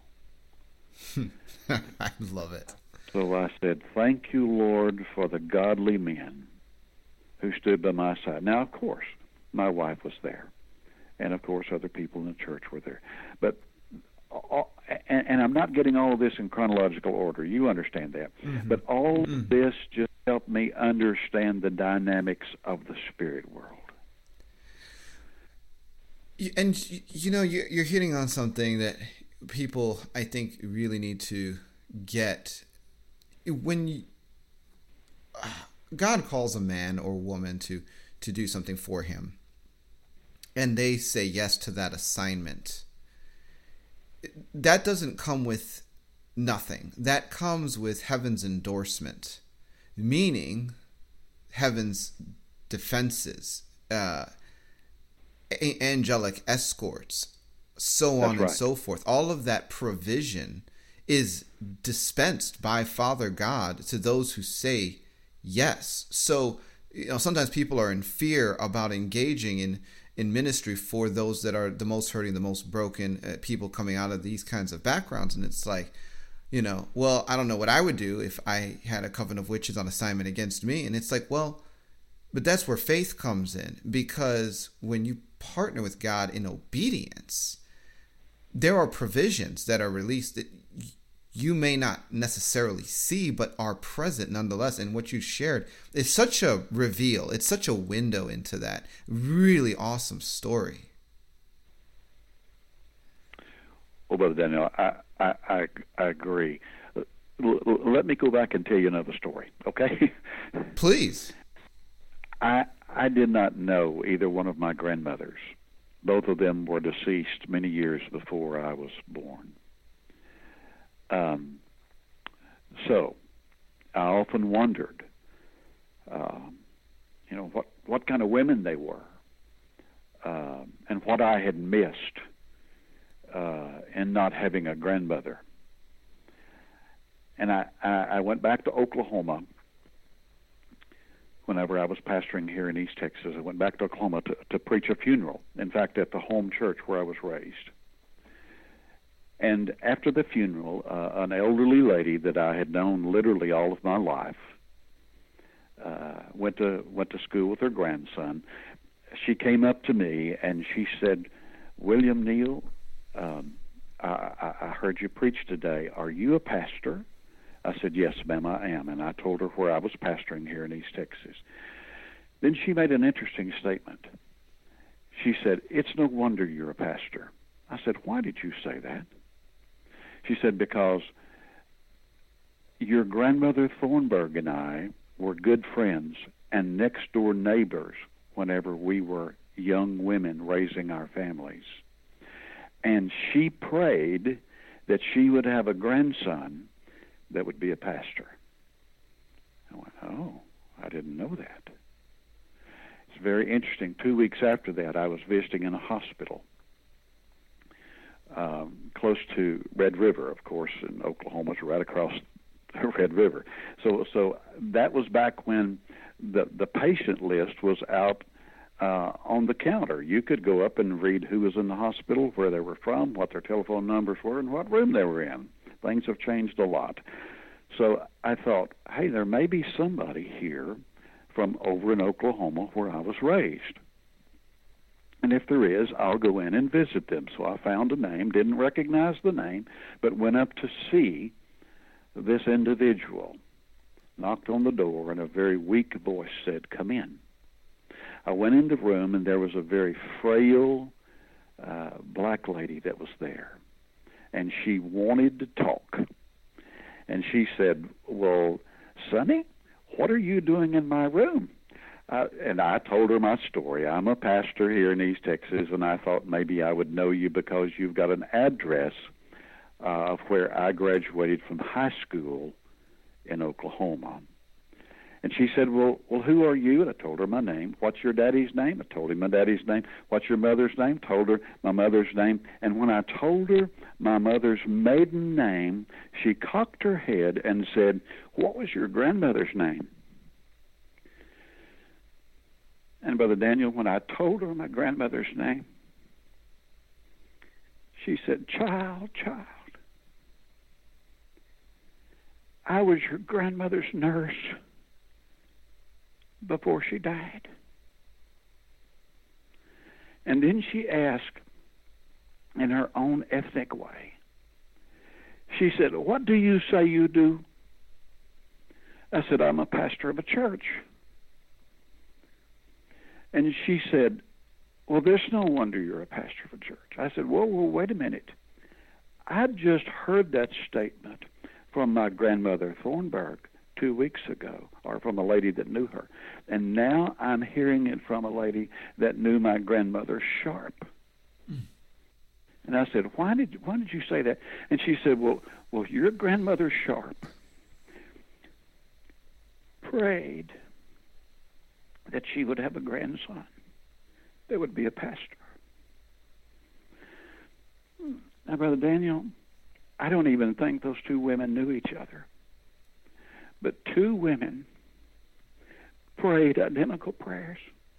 I love it. So I said, "Thank you, Lord, for the godly men who stood by my side." Now, of course, my wife was there, and of course, other people in the church were there. But, all, and, and I'm not getting all of this in chronological order. You understand that. Mm-hmm. But all mm-hmm. of this just helped me understand the dynamics of the spirit world. And, you know, you're hitting on something that people, I think, really need to get. When you, God calls a man or woman to, to do something for him, and they say yes to that assignment, that doesn't come with nothing. That comes with heaven's endorsement, meaning heaven's defenses, uh, angelic escorts, so on and so forth. All of that provision is dispensed by Father God to those who say yes. So, you know, sometimes people are in fear about engaging in, in ministry for those that are the most hurting, the most broken, uh, people coming out of these kinds of backgrounds. And it's like, you know, well, I don't know what I would do if I had a coven of witches on assignment against me. And it's like, well, but that's where faith comes in, because when you partner with God in obedience, there are provisions that are released that you may not necessarily see, but are present nonetheless. And what you shared is such a reveal. It's such a window into that really awesome story. Well, Brother Daniel, I, I, I, I agree. L- let me go back and tell you another story, okay? Please. I I did not know either one of my grandmothers. Both of them were deceased many years before I was born. Um, so I often wondered, uh, you know, what, what kind of women they were, uh, and what I had missed uh, in not having a grandmother. And I, I, I went back to Oklahoma whenever I was pastoring here in East Texas. I went back to Oklahoma to, to preach a funeral, in fact, at the home church where I was raised. And after the funeral, uh, an elderly lady that I had known literally all of my life uh, went to went to school with her grandson. She came up to me and she said, "William Neal, um, I, I heard you preach today. Are you a pastor?" I said, "Yes, ma'am, I am." And I told her where I was pastoring here in East Texas. Then she made an interesting statement. She said, "It's no wonder you're a pastor." I said, "Why did you say that?" She said, "Because your grandmother Thornburg and I were good friends and next-door neighbors whenever we were young women raising our families. And she prayed that she would have a grandson that would be a pastor." I went, "Oh, I didn't know that." It's very interesting. Two weeks after that, I was visiting in a hospital um, close to Red River, of course, in Oklahoma. It's right across the Red River. So, so that was back when the the patient list was out uh, on the counter. You could go up and read who was in the hospital, where they were from, what their telephone numbers were, and what room they were in. Things have changed a lot. So I thought, hey, there may be somebody here from over in Oklahoma where I was raised. And if there is, I'll go in and visit them. So I found a name, didn't recognize the name, but went up to see this individual. Knocked on the door, and a very weak voice said, "Come in." I went in the room, and there was a very frail uh, black lady that was there. And she wanted to talk. And she said, "Well, Sonny, what are you doing in my room?" Uh, and I told her my story. I'm a pastor here in East Texas, and I thought maybe I would know you because you've got an address uh, of where I graduated from high school in Oklahoma. And she said, well, well, who are you? And I told her my name. What's your daddy's name? I told him my daddy's name. What's your mother's name? Told her my mother's name. And when I told her my mother's maiden name, she cocked her head and said, "What was your grandmother's name?" And Brother Daniel, when I told her my grandmother's name, she said, "Child, child, I was your grandmother's nurse before she died." And then she asked, in her own ethnic way, she said, "What do you say you do?" I said, "I'm a pastor of a church." And she said, "Well, there's no wonder you're a pastor of a church." I said, "Whoa, whoa, wait a minute. I just heard that statement from my grandmother Thornburg two weeks ago, or from a lady that knew her. And now I'm hearing it from a lady that knew my grandmother Sharp." Mm. And I said, why did why did you say that? And she said, well, well, your grandmother Sharp prayed that she would have a grandson that would be a pastor. Now, Brother Daniel, I don't even think those two women knew each other. But two women prayed identical prayers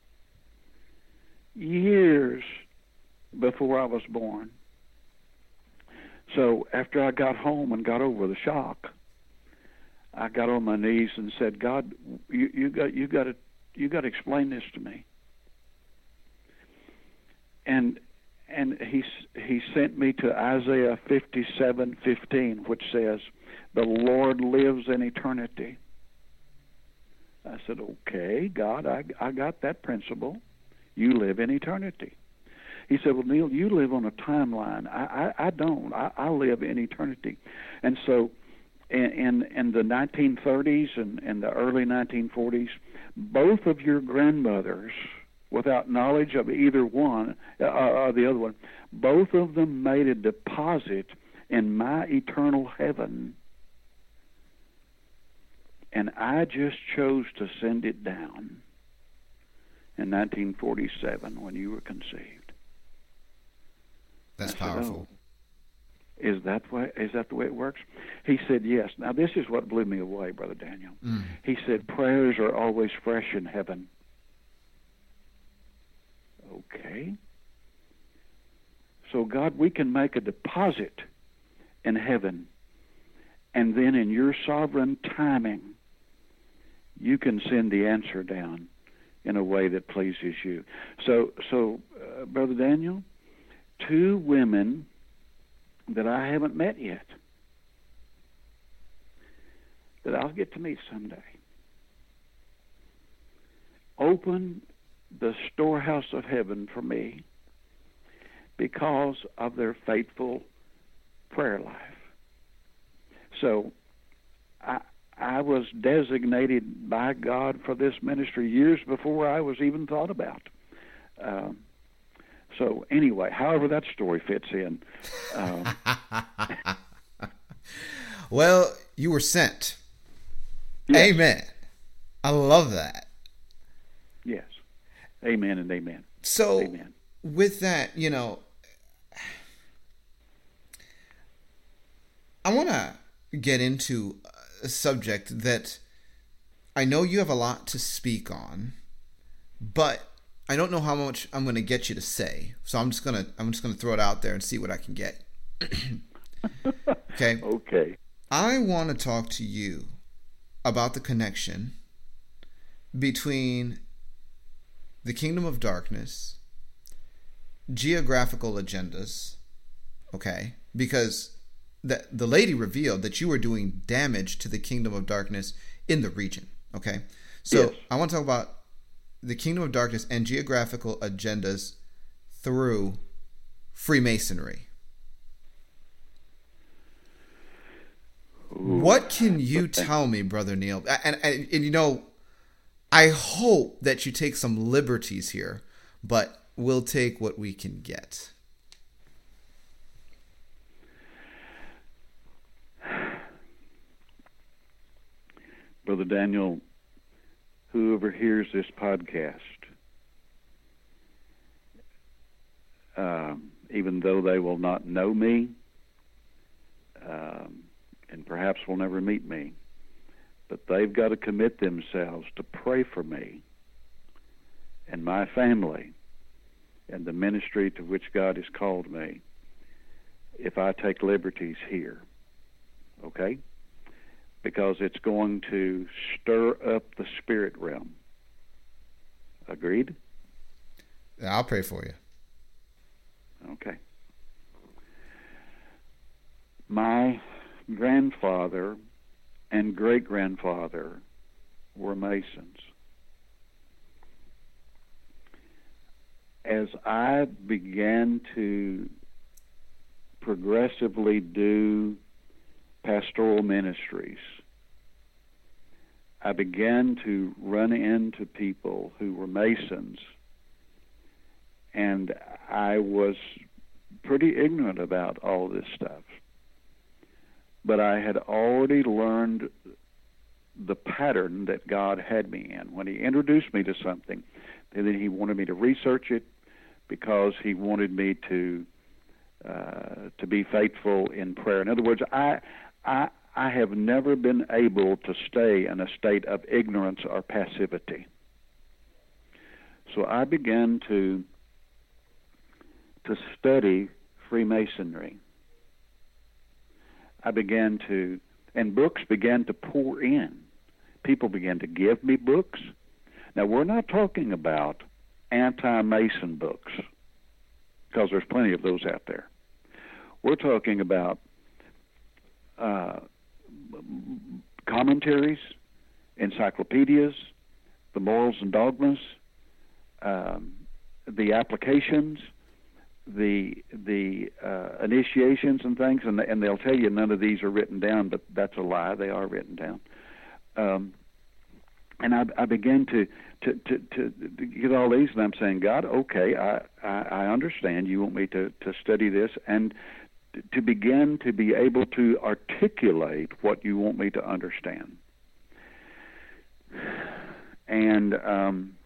years before I was born. So after I got home and got over the shock, I got on my knees and said, "God, you, you got you got to you got to explain this to me." And and he he sent me to Isaiah fifty-seven fifteen, which says, "The Lord lives in eternity." I said, "Okay, God, I I got that principle. You live in eternity." He said, "Well, Neal, you live on a timeline. I I, I don't. I, I live in eternity." And so, in in, in the nineteen thirties and, and the early nineteen forties, both of your grandmothers, without knowledge of either one uh, or the other one, both of them made a deposit in my eternal heaven, and I just chose to send it down in nineteen forty-seven when you were conceived. That's powerful. Said, oh, Is that way? Is that the way it works? He said, yes. Now, this is what blew me away, Brother Daniel. Mm. He said, prayers are always fresh in heaven. Okay. So, God, we can make a deposit in heaven, and then in your sovereign timing, you can send the answer down in a way that pleases you. So, so uh, Brother Daniel, two women that I haven't met yet, that I'll get to meet someday, open the storehouse of heaven for me because of their faithful prayer life. So I, I was designated by God for this ministry years before I was even thought about. Um, so anyway, however that story fits in. Um, well, you were sent. Yes. Amen. I love that. Yes. Amen and amen. So amen. With that, you know, I want to get into a subject that I know you have a lot to speak on, but I don't know how much I'm going to get you to say. So I'm just going to I'm just going to throw it out there and see what I can get. Okay. Okay. I want to talk to you about the connection between the kingdom of darkness, geographical agendas, okay? Because the the lady revealed that you were doing damage to the kingdom of darkness in the region, okay? So yes. I want to talk about the kingdom of darkness and geographical agendas through Freemasonry. Ooh. What can you tell me, Brother Neil? And, and, and you know, I hope that you take some liberties here, but we'll take what we can get. Brother Daniel, whoever hears this podcast, um, even though they will not know me, um, and perhaps will never meet me, but they've got to commit themselves to pray for me and my family and the ministry to which God has called me if I take liberties here, okay? Because it's going to stir up the spirit realm. Agreed? I'll pray for you. Okay. My grandfather and great-grandfather were Masons. As I began to progressively do pastoral ministries, I began to run into people who were Masons, and I was pretty ignorant about all this stuff. But I had already learned the pattern that God had me in. When he introduced me to something, then he wanted me to research it because he wanted me to uh, to be faithful in prayer. In other words, I, I, I have never been able to stay in a state of ignorance or passivity. So I began to to study Freemasonry. I began to, and books began to pour in. People began to give me books. Now, we're not talking about anti-Mason books, because there's plenty of those out there. We're talking about uh, commentaries, encyclopedias, the morals and dogmas, um, the applications, the the uh, initiations and things, and, and they'll tell you none of these are written down, but that's a lie. They are written down. Um, and I, I began to, to, to, to, to get all these, and I'm saying, God, okay, I, I, I understand you want me to, to study this, and to begin to be able to articulate what you want me to understand. And um,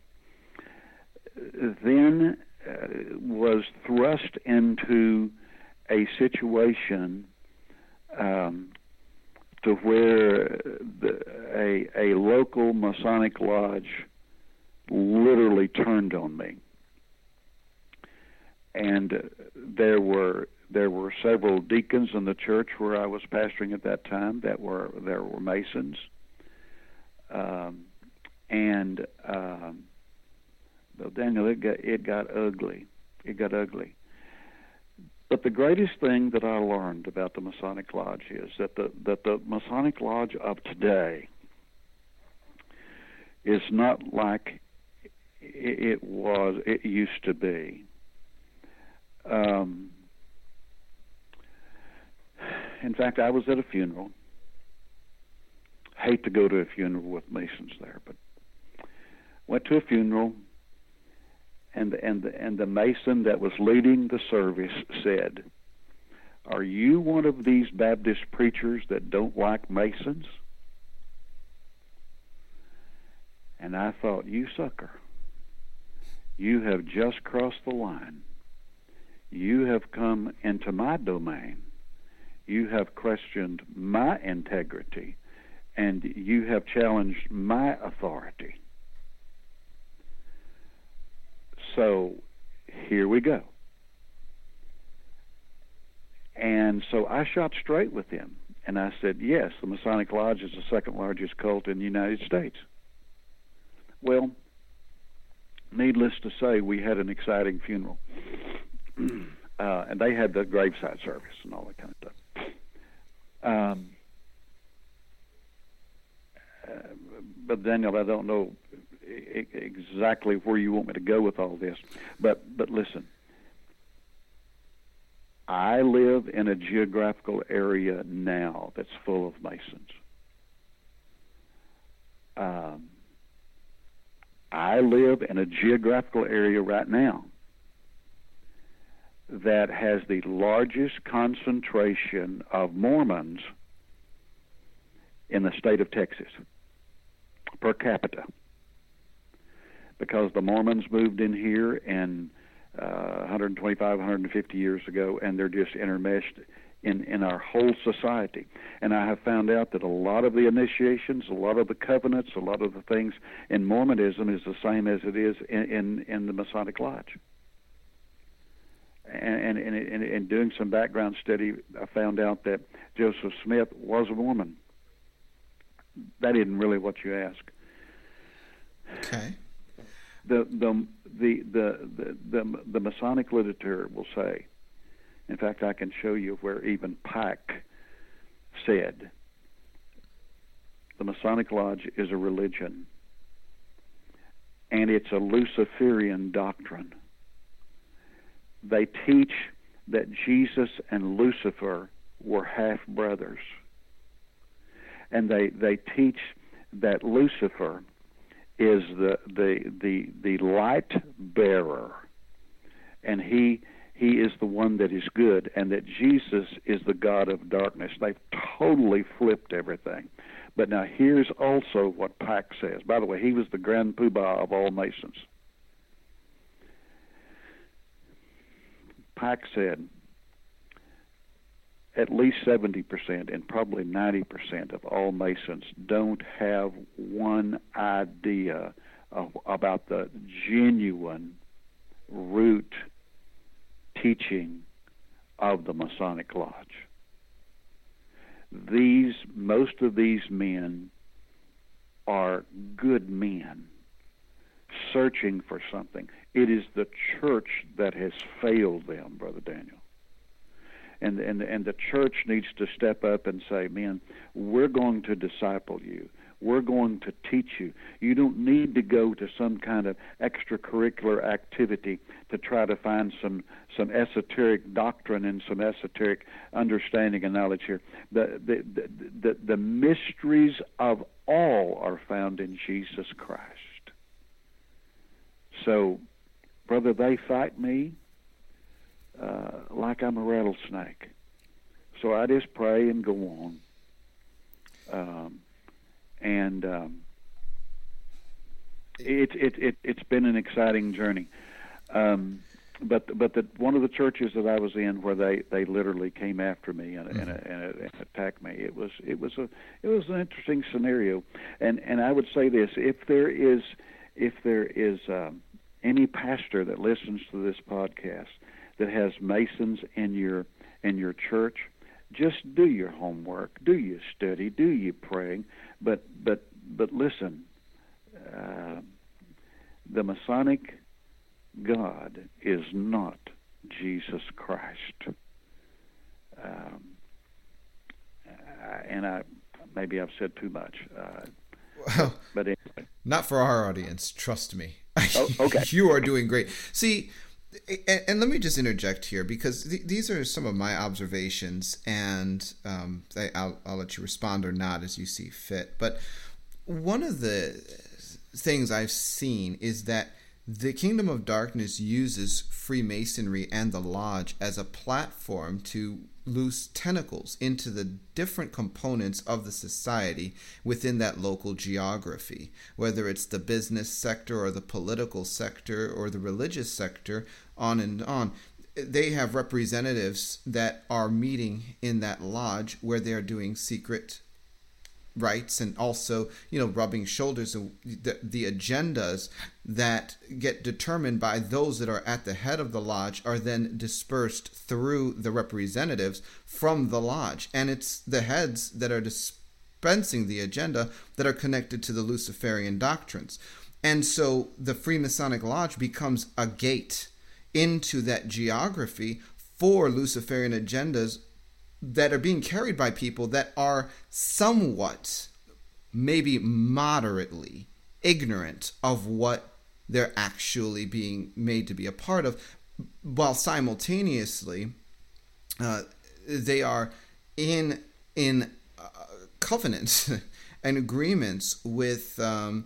then uh, was thrust into a situation situation um, to where the, a a local Masonic lodge literally turned on me, and there were there were several deacons in the church where I was pastoring at that time that were there were Masons, um, and um, well, Daniel, it got it got ugly. It got ugly. But the greatest thing that I learned about the Masonic Lodge is that the that the Masonic Lodge of today is not like it was it used to be. Um, in fact, I was at a funeral. Hate to go to a funeral with Masons there, but went to a funeral, and and and the Mason that was leading the service said, "Are you one of these Baptist preachers that don't like Masons?" And I thought, you sucker. You have just crossed the line. You have come into my domain. You have questioned my integrity, and you have challenged my authority. So here we go. And so I shot straight with him, and I said, yes, the Masonic Lodge is the second largest cult in the United States. Well, needless to say, we had an exciting funeral. Uh, and they had the graveside service and all that kind of stuff. Um, uh, but Daniel, I don't know I- exactly where you want me to go with all this. But but listen, I live in a geographical area now that's full of Masons. Um, I live in a geographical area right now that has the largest concentration of Mormons in the state of Texas per capita, because the Mormons moved in here in uh, one twenty-five, one fifty years ago, and they're just intermeshed in, in our whole society. And I have found out that a lot of the initiations, a lot of the covenants, a lot of the things in Mormonism is the same as it is in, in, in the Masonic Lodge. And in and, and, and doing some background study, I found out that Joseph Smith was a Mormon. That isn't really what you ask. Okay. The the the the the, the, the Masonic literature will say, in fact, I can show you where even Pike said, the Masonic Lodge is a religion, and it's a Luciferian doctrine. They teach that Jesus and Lucifer were half-brothers. And they, they teach that Lucifer is the, the, the, the light bearer, and he, he is the one that is good, and that Jesus is the God of darkness. They've totally flipped everything. But now here's also what Pike says. By the way, he was the grand poobah of all Masons. Pike said at least seventy percent and probably ninety percent of all Masons don't have one idea of, about the genuine root teaching of the Masonic Lodge. These, most of these men are good men searching for something. It is the church that has failed them, Brother Daniel. And, and, and the church needs to step up and say, man, we're going to disciple you. We're going to teach you. You don't need to go to some kind of extracurricular activity to try to find some, some esoteric doctrine and some esoteric understanding and knowledge here. The, the, the, the, the mysteries of all are found in Jesus Christ. So, brother, they fight me uh, like I'm a rattlesnake. So I just pray and go on. Um, and um, it, it, it, it's been an exciting journey. Um, but but the, one of the churches that I was in, where they, they literally came after me and, mm-hmm. and, and, and attacked me, it was it was a it was an interesting scenario, and and I would say this: if there is if there is um, any pastor that listens to this podcast that has Masons in your in your church, just do your homework, do your study, do your praying, but but but listen, uh, the Masonic God is not Jesus Christ. Um, and I and I've said too much. Uh, well, but anyway. Not for our audience, trust me. Oh, okay. You are doing great. See, and, and let me just interject here, because th- these are some of my observations, and um, I, I'll, I'll let you respond or not as you see fit. But one of the things I've seen is that the Kingdom of Darkness uses Freemasonry and the Lodge as a platform to loose tentacles into the different components of the society within that local geography, whether it's the business sector or the political sector or the religious sector, on and on. They have representatives that are meeting in that lodge where they are doing secret rights, and also, you know, rubbing shoulders. The, the agendas that get determined by those that are at the head of the lodge are then dispersed through the representatives from the lodge, and it's the heads that are dispensing the agenda that are connected to the Luciferian doctrines. And so the Freemasonic Lodge becomes a gate into that geography for Luciferian agendas that are being carried by people that are somewhat, maybe moderately, ignorant of what they're actually being made to be a part of, while simultaneously uh, they are in in uh, covenants and agreements with um,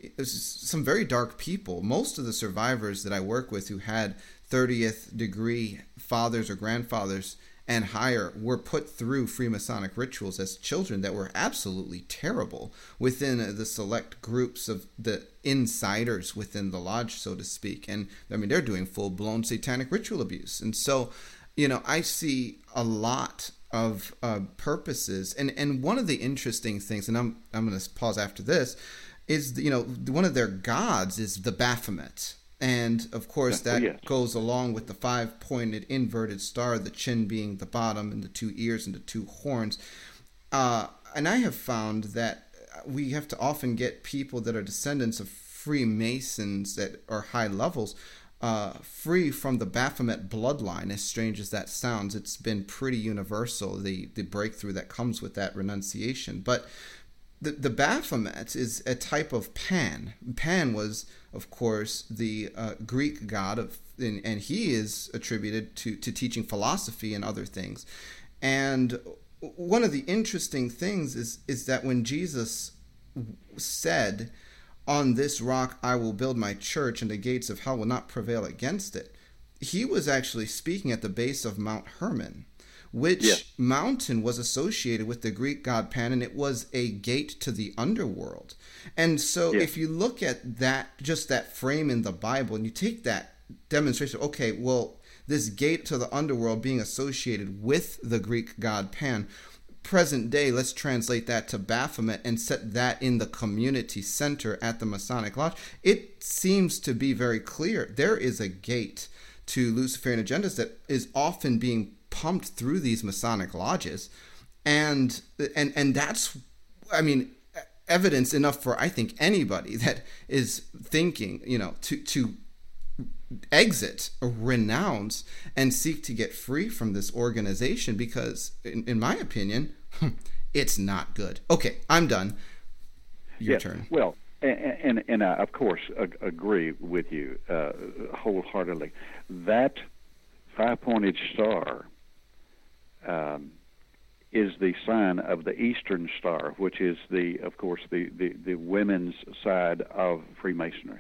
some very dark people. Most of the survivors that I work with who had thirtieth degree fathers or grandfathers and higher were put through Freemasonic rituals as children that were absolutely terrible within the select groups of the insiders within the lodge, so to speak. And I mean, they're doing full-blown satanic ritual abuse. And so, you know, I see a lot of uh, purposes. And, and one of the interesting things, and I'm, I'm going to pause after this, is, you know, one of their gods is the Baphomet. And, of course, that yes. goes along with the five-pointed inverted star, the chin being the bottom and the two ears and the two horns. Uh, and I have found that we have to often get people that are descendants of Freemasons that are high levels uh, free from the Baphomet bloodline. As strange as that sounds, it's been pretty universal, the, the breakthrough that comes with that renunciation. But the, the Baphomet is a type of Pan. Pan was, of course, the uh, Greek god of, and, and he is attributed to, to teaching philosophy and other things. And one of the interesting things is is that when Jesus said, "On this rock I will build my church, and the gates of hell will not prevail against it," he was actually speaking at the base of Mount Hermon, which yeah. mountain was associated with the Greek god Pan, and it was a gate to the underworld. And so yeah. if you look at that, just that frame in the Bible, and you take that demonstration, okay, well, this gate to the underworld being associated with the Greek god Pan, present day, let's translate that to Baphomet and set that in the community center at the Masonic Lodge. It seems to be very clear. There is a gate to Luciferian agendas that is often being pumped through these Masonic lodges, and and and that's, I mean, evidence enough for, I think, anybody that is thinking, you know, to to exit or renounce and seek to get free from this organization, because in, in my opinion it's not good. Okay, I'm done. Your yes, turn. Well, and and, and I of course ag- agree with you uh, wholeheartedly. That five-pointed star Um, is the sign of the Eastern Star, which is the, of course, the, the, the women's side of Freemasonry.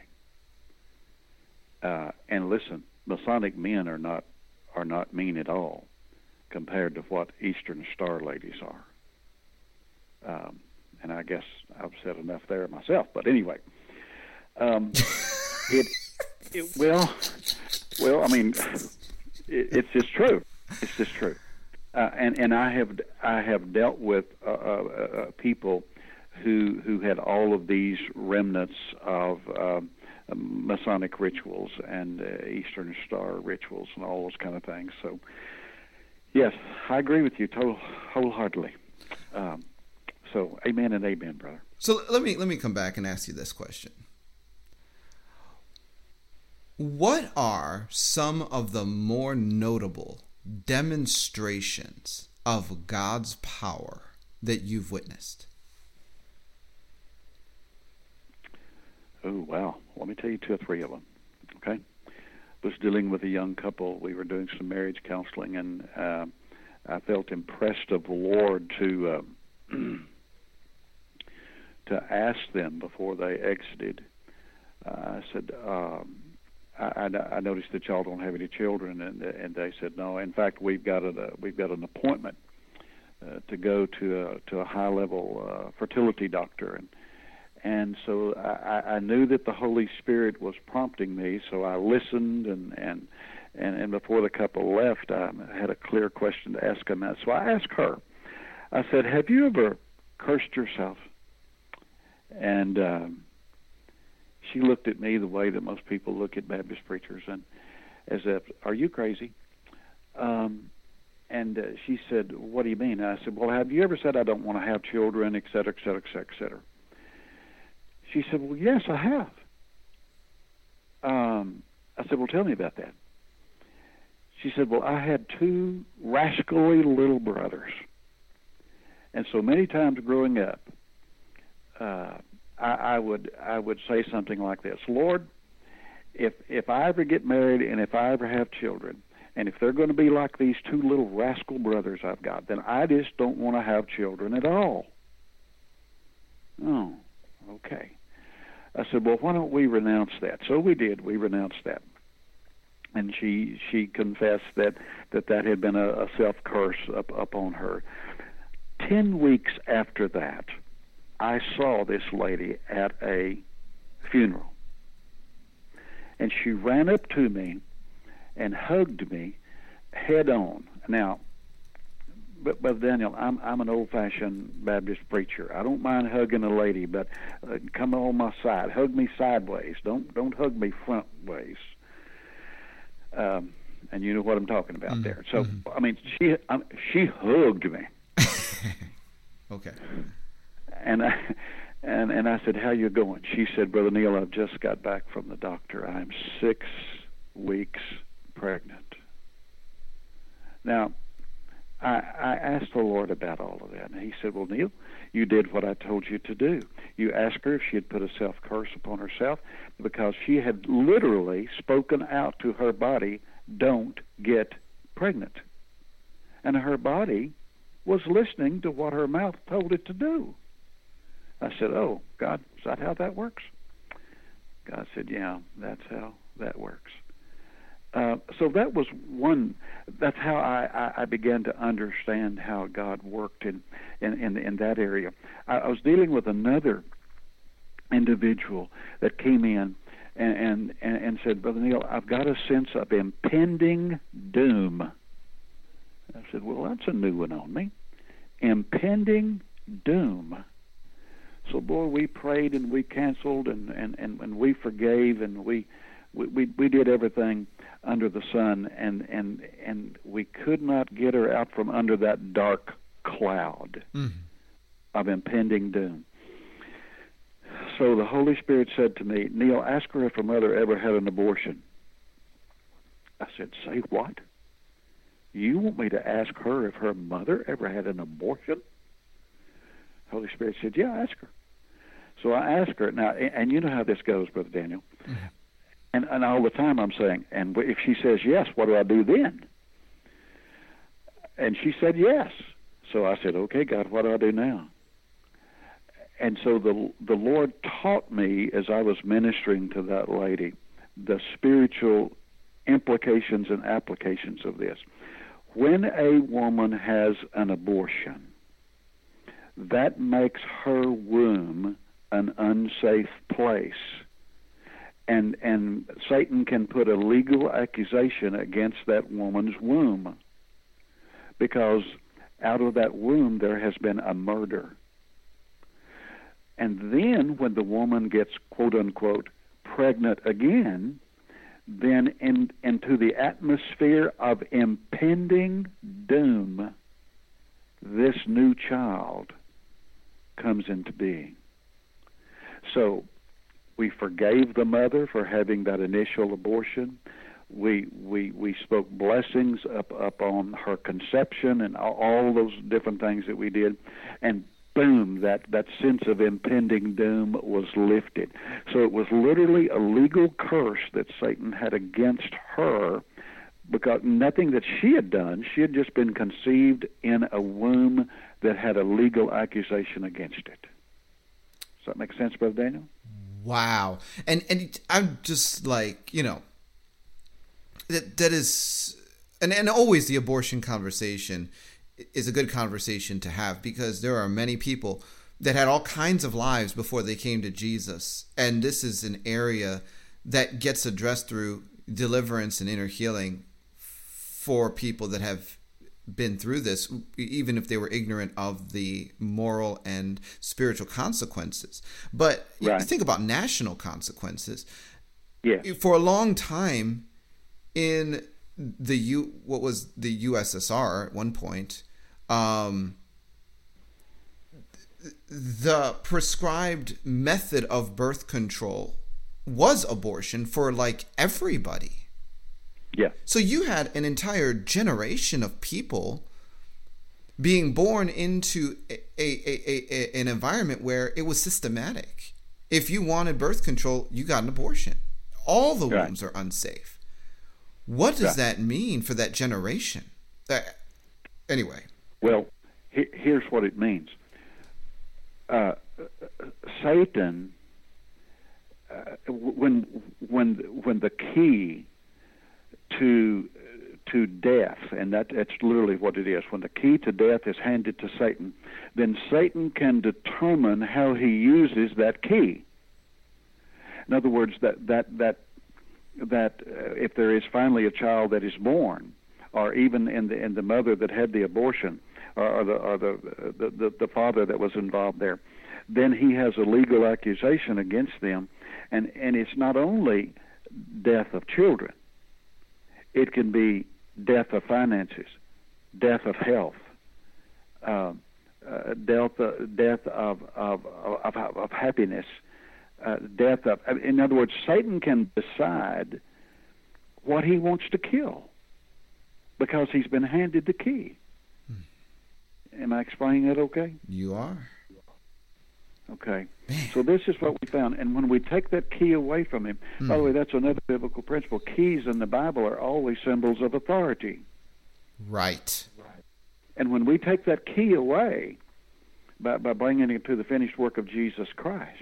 Uh, and listen, Masonic men are not are not mean at all compared to what Eastern Star ladies are. Um, and I guess I've said enough there myself. But anyway, um, it, it well, Well, I mean, it, it's just true. It's just true. Uh, and and I have I have dealt with uh, uh, uh, people who who had all of these remnants of uh, Masonic rituals and uh, Eastern Star rituals and all those kind of things. So, yes, I agree with you total, wholeheartedly. Um, so, amen and amen, brother. So let me let me come back and ask you this question. What are some of the more notable demonstrations of God's power that you've witnessed? Oh, wow. Let me tell you two or three of them, okay? I was dealing with a young couple. We were doing some marriage counseling, and uh, I felt impressed of the Lord to uh, to ask them before they exited. Uh, I said, um, I, I, I noticed that y'all don't have any children, and and they said no. In fact, we've got a we've got an appointment uh, to go to a to a high level uh, fertility doctor, and and so I, I knew that the Holy Spirit was prompting me. So I listened, and and and, and before the couple left, I had a clear question to ask them. So I asked her. I said, "Have you ever cursed yourself?" And um, she looked at me the way that most people look at Baptist preachers, and as if, "Are you crazy?" Um, and uh, she said, "What do you mean?" And I said, "Well, have you ever said I don't want to have children, et cetera, et cetera, et cetera, et cetera?" She said, "Well, yes, I have." Um, I said, "Well, tell me about that." She said, "Well, I had two rascally little brothers, and so many times growing up, uh, I, I would I would say something like this: Lord, if if I ever get married and if I ever have children, and if they're going to be like these two little rascal brothers I've got, then I just don't want to have children at all." Oh, okay. I said, "Well, why don't we renounce that?" So we did. We renounced that. And she she confessed that that, that had been a, a self-curse up, up on her. Ten weeks after that, I saw this lady at a funeral. And she ran up to me and hugged me head on. Now, but, but Daniel, I'm I'm an old-fashioned Baptist preacher. I don't mind hugging a lady, but uh, come on my side. Hug me sideways. Don't don't hug me front ways. Um, and you know what I'm talking about mm-hmm. there. So mm-hmm. I mean, she I, she hugged me. Okay. And I and and I said, "How you going?" She said, "Brother Neil, I've just got back from the doctor. I'm six weeks pregnant." Now, I, I asked the Lord about all of that, and He said, "Well, Neil, you did what I told you to do. You asked her if she had put a self-curse upon herself, because she had literally spoken out to her body, 'Don't get pregnant.' And her body was listening to what her mouth told it to do." I said, "Oh, God, is that how that works?" God said, "Yeah, that's how that works." Uh, so that was one, that's how I, I, I began to understand how God worked in, in, in, in that area. I, I was dealing with another individual that came in and, and, and, and said, "Brother Neil, I've got a sense of impending doom." I said, "Well, that's a new one on me. Impending doom." So, boy, we prayed and we canceled and, and, and, and we forgave and we, we, we, we did everything under the sun, and, and, and we could not get her out from under that dark cloud mm-hmm. of impending doom. So the Holy Spirit said to me, "Neil, ask her if her mother ever had an abortion." I said, "Say what? You want me to ask her if her mother ever had an abortion?" Holy Spirit said, "Yeah, ask her." So I asked her. Now, and you know how this goes, Brother Daniel. Mm-hmm. And, and all the time I'm saying, and if she says yes, what do I do then? And she said yes. So I said, "Okay, God, what do I do now?" And so the the Lord taught me as I was ministering to that lady the spiritual implications and applications of this. When a woman has an abortion, that makes her womb an unsafe place. and and Satan can put a legal accusation against that woman's womb, because out of that womb there has been a murder. And then when the woman gets, quote unquote, pregnant again, then in, into the atmosphere of impending doom, this new child comes into being. So we forgave the mother for having that initial abortion. We we we spoke blessings up up on her conception and all, all those different things that we did, and boom, that that sense of impending doom was lifted. So it was literally a legal curse that Satan had against her, because nothing that she had done. She had just been conceived in a womb that had a legal accusation against it. Does that make sense, Brother Daniel? Wow. And and I'm just like, you know, that that is, and, and always the abortion conversation is a good conversation to have, because there are many people that had all kinds of lives before they came to Jesus. And this is an area that gets addressed through deliverance and inner healing for people that have been through this, even if they were ignorant of the moral and spiritual consequences. But right. You think about national consequences. Yeah. For a long time in the U, what was the U S S R at one point, um, the prescribed method of birth control was abortion for like everybody. Yeah. So you had an entire generation of people being born into a, a, a, a, an environment where it was systematic. If you wanted birth control, you got an abortion. All the right. wombs are unsafe. What does right. that mean for that generation? Uh, anyway. Well, he, here's what it means. Uh, Satan, uh, when when when the key to to death, and that that's literally what it is. When the key to death is handed to Satan, then Satan can determine how he uses that key. In other words, that that that that uh, if there is finally a child that is born, or even in the in the mother that had the abortion, or, or the or the, the the the father that was involved there, then he has a legal accusation against them, and and it's not only death of children. It can be death of finances, death of health, uh, uh, death, uh, death of, of, of, of happiness, uh, death of... In other words, Satan can decide what he wants to kill because he's been handed the key. Hmm. Am I explaining that okay? You are. Okay. Man. So this is what we found. And when we take that key away from him, mm. by the way, that's another biblical principle. Keys in the Bible are always symbols of authority. Right. And when we take that key away by, by bringing it to the finished work of Jesus Christ,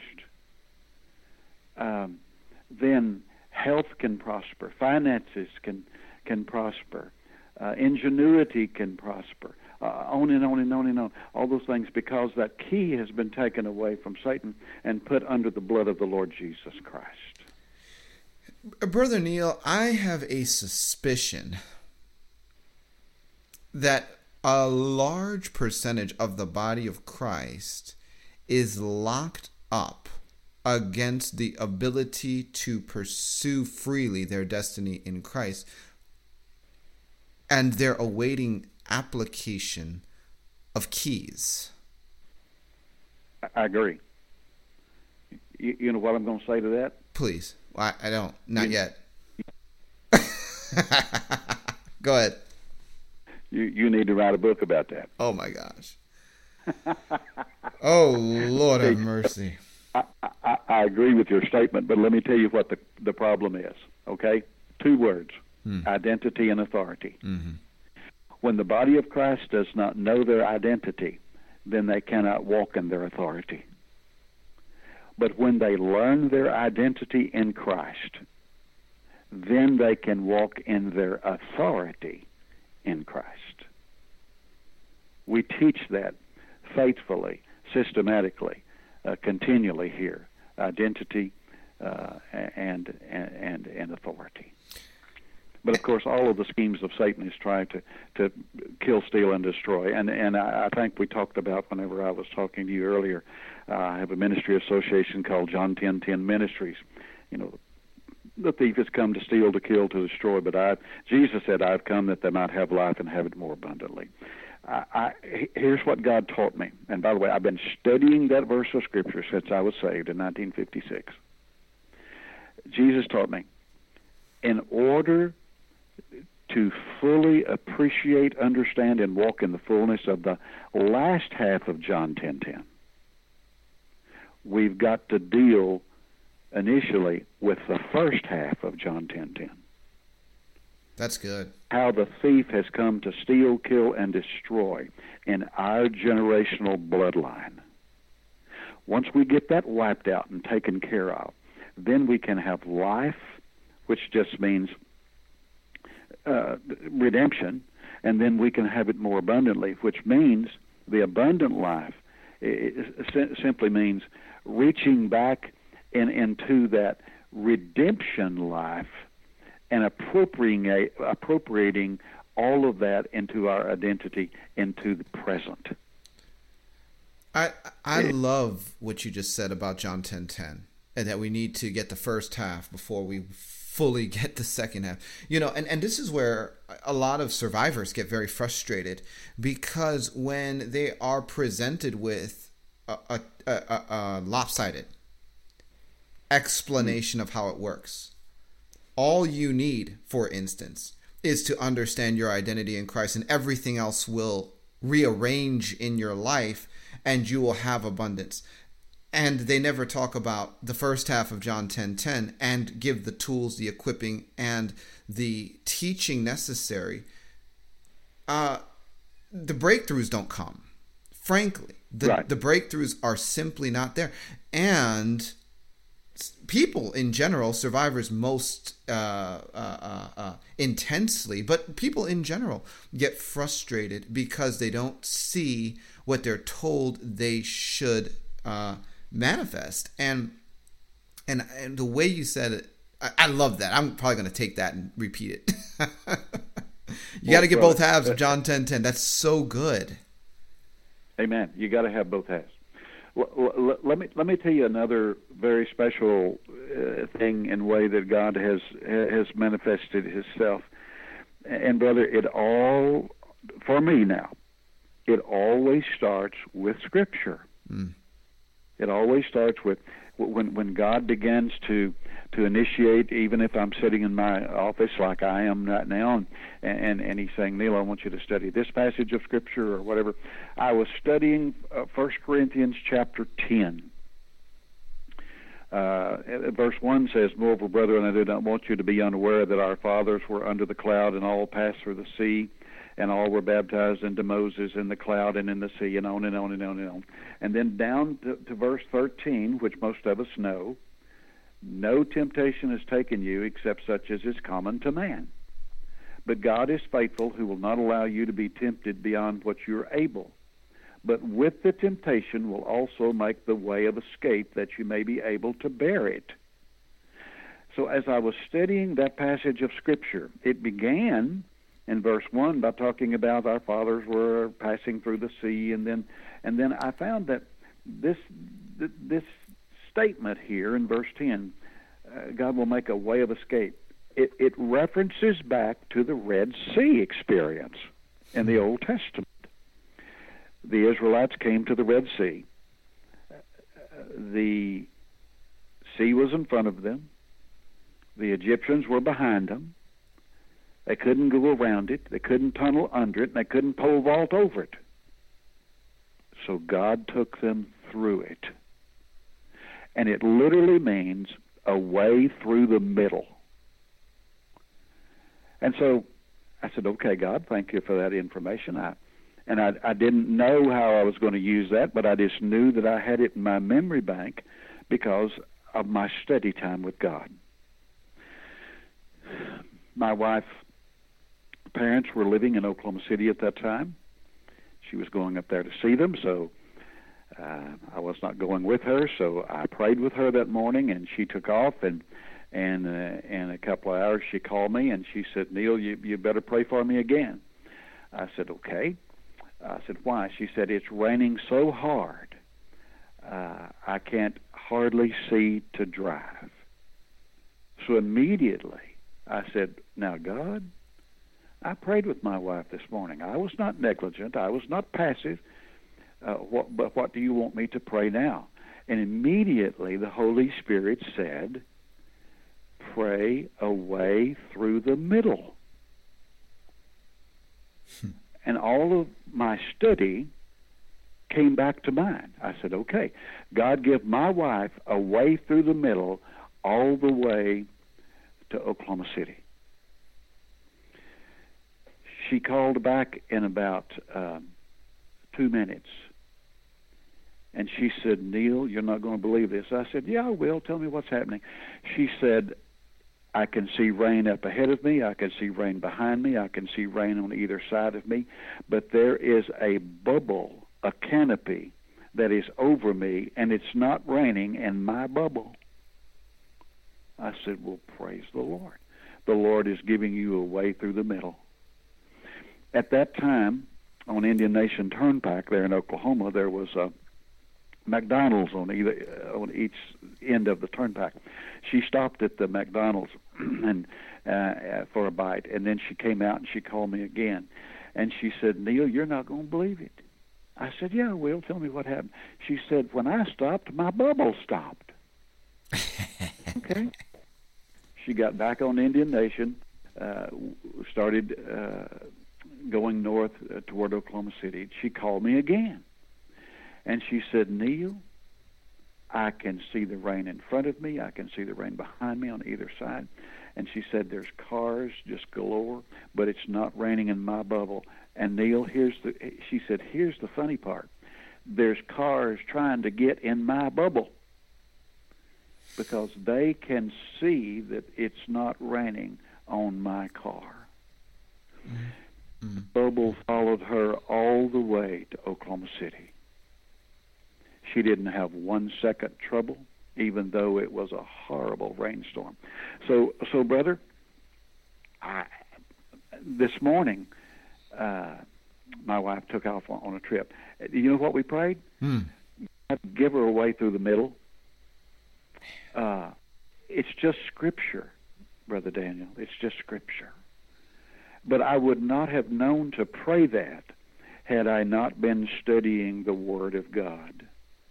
um, then health can prosper, finances can, can prosper, uh, ingenuity can prosper. Uh, on and on and on and on, all those things, because that key has been taken away from Satan and put under the blood of the Lord Jesus Christ. Brother Neil, I have a suspicion that a large percentage of the body of Christ is locked up against the ability to pursue freely their destiny in Christ, and they're awaiting application of keys. I agree. You, you know what I'm going to say to that? Please. I, I don't. Not you, yet. Go ahead. You you need to write a book about that. Oh, my gosh. Oh, Lord have mercy. I, I, I agree with your statement, but let me tell you what the, the problem is, okay? Two words, hmm. identity and authority. Mm-hmm. When the body of Christ does not know their identity, then they cannot walk in their authority. But when they learn their identity in Christ, then they can walk in their authority in Christ. We teach that faithfully, systematically, uh, continually here. Identity, uh, and, and, and authority. But, of course, all of the schemes of Satan is trying to, to kill, steal, and destroy. And, and I, I think we talked about, whenever I was talking to you earlier, uh, I have a ministry association called John ten ten Ministries. You know, the thief has come to steal, to kill, to destroy, but I, Jesus said, I've come that they might have life and have it more abundantly. I, I, here's what God taught me. And, by the way, I've been studying that verse of Scripture since I was saved in nineteen fifty-six. Jesus taught me, in order to fully appreciate, understand, and walk in the fullness of the last half of John ten ten, we've got to deal initially with the first half of John ten ten. That's good. How the thief has come to steal, kill, and destroy in our generational bloodline. Once we get that wiped out and taken care of, then we can have life, which just means Uh, redemption, and then we can have it more abundantly, which means the abundant life it, it simply means reaching back in, into that redemption life and appropriating, a, appropriating all of that into our identity, into the present. I I it, love what you just said about John ten ten, and that we need to get the first half before we fully get the second half. You know, and, and this is where a lot of survivors get very frustrated, because when they are presented with a, a, a, a lopsided explanation of how it works, all you need, for instance, is to understand your identity in Christ, and everything else will rearrange in your life and you will have abundance. And they never talk about the first half of John ten ten and give the tools, the equipping, and the teaching necessary. Uh, the breakthroughs don't come. Frankly, the, right. the breakthroughs are simply not there. And people in general, survivors most uh, uh, uh, uh, intensely, but people in general get frustrated because they don't see what they're told they should uh manifest. And and and the way you said it, I, I love that. I'm probably going to take that and repeat it. you well, got to get both halves of John ten ten. That's so good. Amen. You got to have both halves. L- l- let me let me tell you another very special uh, thing in way that God has has manifested Himself. And brother, it all, for me now, it always starts with Scripture. Mm. It always starts with when when God begins to to initiate, even if I'm sitting in my office like I am right now, and and, and He's saying, Neil, I want you to study this passage of Scripture or whatever. I was studying uh, First Corinthians chapter ten. Uh, verse one says, Moreover, brethren, I do not want you to be unaware that our fathers were under the cloud and all passed through the sea, and all were baptized into Moses in the cloud and in the sea, and on and on and on and on. And then down to, to verse thirteen, which most of us know, no temptation has taken you except such as is common to man. But God is faithful, who will not allow you to be tempted beyond what you are able. But with the temptation will also make the way of escape, that you may be able to bear it. So as I was studying that passage of Scripture, it began in verse one by talking about our fathers were passing through the sea, and then and then I found that this this statement here in verse ten, uh, God will make a way of escape, it, it references back to the Red Sea experience in the Old Testament. The Israelites came to the Red Sea. The sea was in front of them. The Egyptians were behind them. They couldn't go around it. They couldn't tunnel under it. And they couldn't pole vault over it. So God took them through it. And it literally means a way through the middle. And so I said, okay, God, thank you for that information. I And I, I didn't know how I was going to use that, but I just knew that I had it in my memory bank because of my study time with God. My wife's parents were living in Oklahoma City at that time. She was going up there to see them, so uh, I was not going with her, so I prayed with her that morning, and she took off, and and uh, in a couple of hours she called me, and she said, Neil, you, you better pray for me again. I said, okay. I said, why? She said, it's raining so hard, uh, I can't hardly see to drive. So immediately I said, now, God, I prayed with my wife this morning. I was not negligent. I was not passive. Uh, what, but what do you want me to pray now? And immediately the Holy Spirit said, pray a way through the middle. And all of my study came back to mind. I said, okay, God, give my wife a way through the middle all the way to Oklahoma City. She called back in about um, two minutes. And she said, Neil, you're not going to believe this. I said, yeah, I will. Tell me what's happening. She said, I can see rain up ahead of me. I can see rain behind me. I can see rain on either side of me. But there is a bubble, a canopy that is over me, and it's not raining in my bubble. I said, well, praise the Lord. The Lord is giving you a way through the middle. At that time, on Indian Nation Turnpike there in Oklahoma, there was a McDonald's on either uh, on each end of the turnpike. She stopped at the McDonald's and uh, for a bite, and then she came out and she called me again, and she said, Neil, you're not going to believe it. I said, yeah, I will. Tell me what happened. She said, when I stopped, my bubble stopped. Okay. She got back on Indian Nation, uh, started uh, going north uh, toward Oklahoma City. She called me again. And she said, Neil, I can see the rain in front of me. I can see the rain behind me on either side. And she said, there's cars just galore, but it's not raining in my bubble. And Neil, here's the, she said, here's the funny part. There's cars trying to get in my bubble because they can see that it's not raining on my car. Mm-hmm. The bubble followed her all the way to Oklahoma City. She didn't have one second trouble, even though it was a horrible rainstorm. So, so brother, I, this morning, uh, my wife took off on, on a trip. You know what we prayed? Hmm. God, give her a way through the middle. Uh, it's just Scripture, Brother Daniel. It's just Scripture. But I would not have known to pray that had I not been studying the Word of God.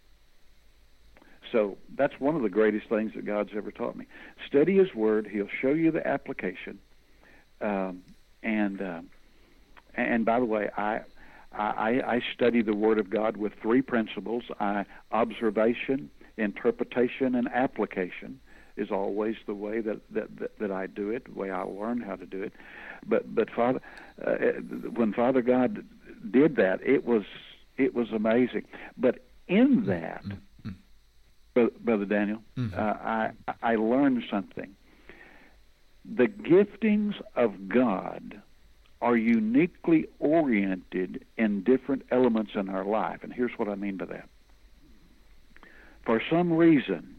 So that's one of the greatest things that God's ever taught me. Study His Word. He'll show you the application. Um, and uh, and by the way, I, I I study the Word of God with three principles. I observation, interpretation, and application is always the way that, that, that, that I do it, the way I learn how to do it. But but Father, uh, when Father God did that, it was it was amazing. But in that. Mm-hmm. Brother Daniel, mm-hmm. uh, I I learned something. The giftings of God are uniquely oriented in different elements in our life, and here's what I mean by that. For some reason,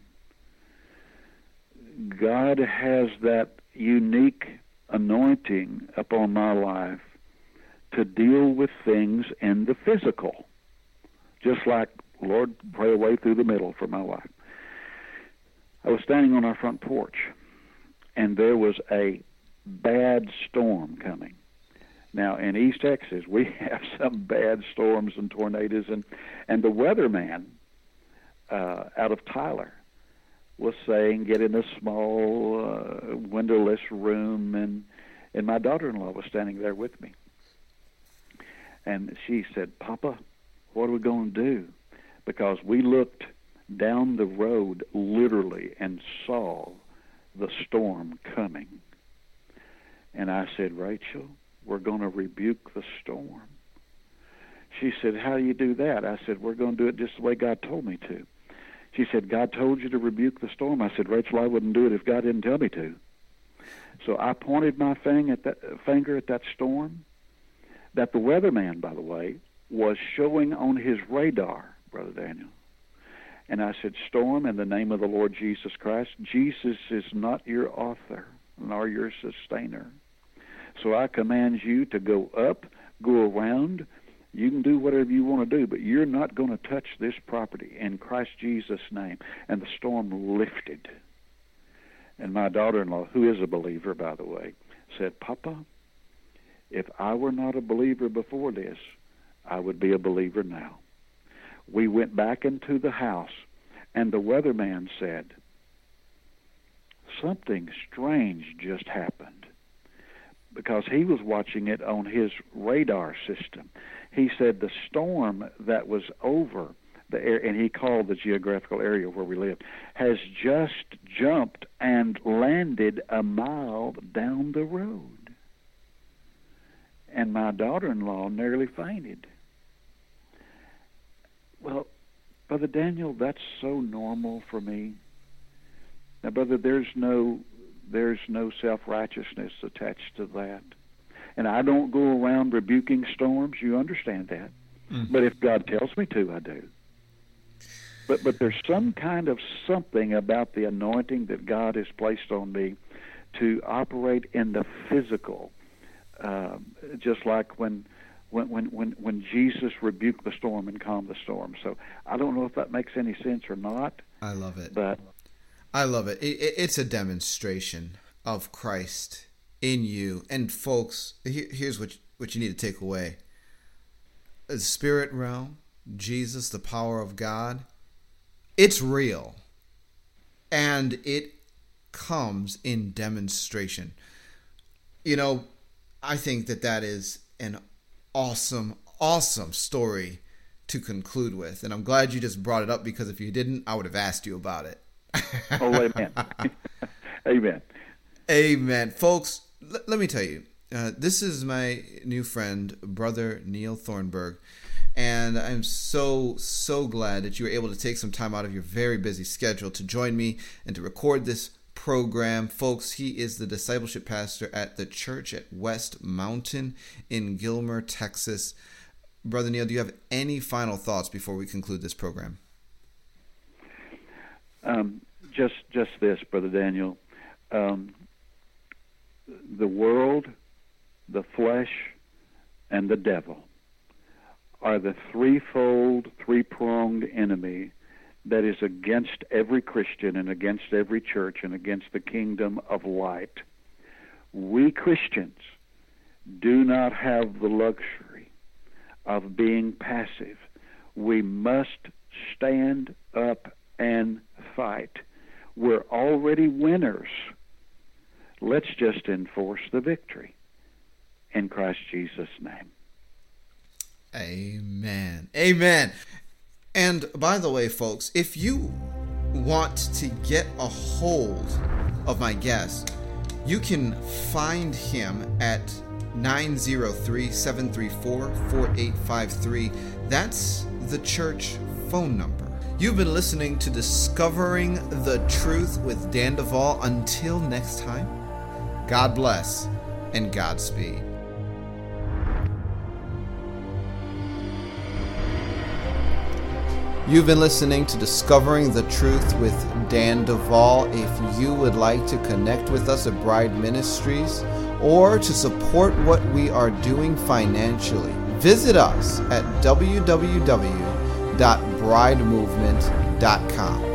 God has that unique anointing upon my life to deal with things in the physical, just like Lord, pray a way through the middle for my wife. I was standing on our front porch, and there was a bad storm coming. Now, in East Texas, we have some bad storms and tornadoes, and, and the weatherman uh, out of Tyler was saying, get in a small uh, windowless room, and, and my daughter-in-law was standing there with me. And she said, Papa, what are we going to do? Because we looked down the road literally and saw the storm coming. And I said, Rachel, we're going to rebuke the storm. She said, how do you do that? I said, we're going to do it just the way God told me to. She said, God told you to rebuke the storm. I said, Rachel, I wouldn't do it if God didn't tell me to. So I pointed my finger at that, finger at that storm that the weatherman, by the way, was showing on his radar. Brother Daniel. And I said, storm, in the name of the Lord Jesus Christ, Jesus is not your author nor your sustainer. So I command you to go up, go around. You can do whatever you want to do, but you're not going to touch this property in Christ Jesus' name. And the storm lifted. And my daughter-in-law, who is a believer, by the way, said, Papa, if I were not a believer before this, I would be a believer now. We went back into the house, and the weatherman said, something strange just happened, because he was watching it on his radar system. He said the storm that was over the air, and he called the geographical area where we lived, has just jumped and landed a mile down the road. And my daughter-in-law nearly fainted. Well, Brother Daniel, that's so normal for me. Now, brother, there's no there's no self-righteousness attached to that. And I don't go around rebuking storms. You understand that. Mm. But if God tells me to, I do. But but there's some kind of something about the anointing that God has placed on me to operate in the physical, uh, just like when, when when when when Jesus rebuked the storm and calmed the storm. So I don't know if that makes any sense or not. I love it. But I love it. it, it it's a demonstration of Christ in you. And folks, here, here's what what you need to take away: the spirit realm, Jesus, the power of God. It's real, and it comes in demonstration. You know, I think that that is an awesome, awesome story to conclude with, and I'm glad you just brought it up, because if you didn't, I would have asked you about it. Oh, amen. Amen. Amen. Folks, l- let me tell you, uh, this is my new friend, Brother Neil Thornburg. And I'm so, so glad that you were able to take some time out of your very busy schedule to join me and to record this program. Folks, he is the discipleship pastor at the church at West Mountain in Gilmer, Texas. Brother Neil, do you have any final thoughts before we conclude this program? Um, just, just this, Brother Daniel. Um, the world, the flesh, and the devil are the threefold, three-pronged enemy that is against every Christian and against every church and against the kingdom of light. We Christians do not have the luxury of being passive. We must stand up and fight. We're already winners. Let's just enforce the victory in Christ Jesus' name. Amen. Amen. And by the way, folks, if you want to get a hold of my guest, you can find him at nine zero three, seven three four, four eight five three. That's the church phone number. You've been listening to Discovering the Truth with Dan Duvall. Until next time, God bless and Godspeed. You've been listening to Discovering the Truth with Dan Duvall. If you would like to connect with us at Bride Ministries or to support what we are doing financially, visit us at w w w dot bride movement dot com.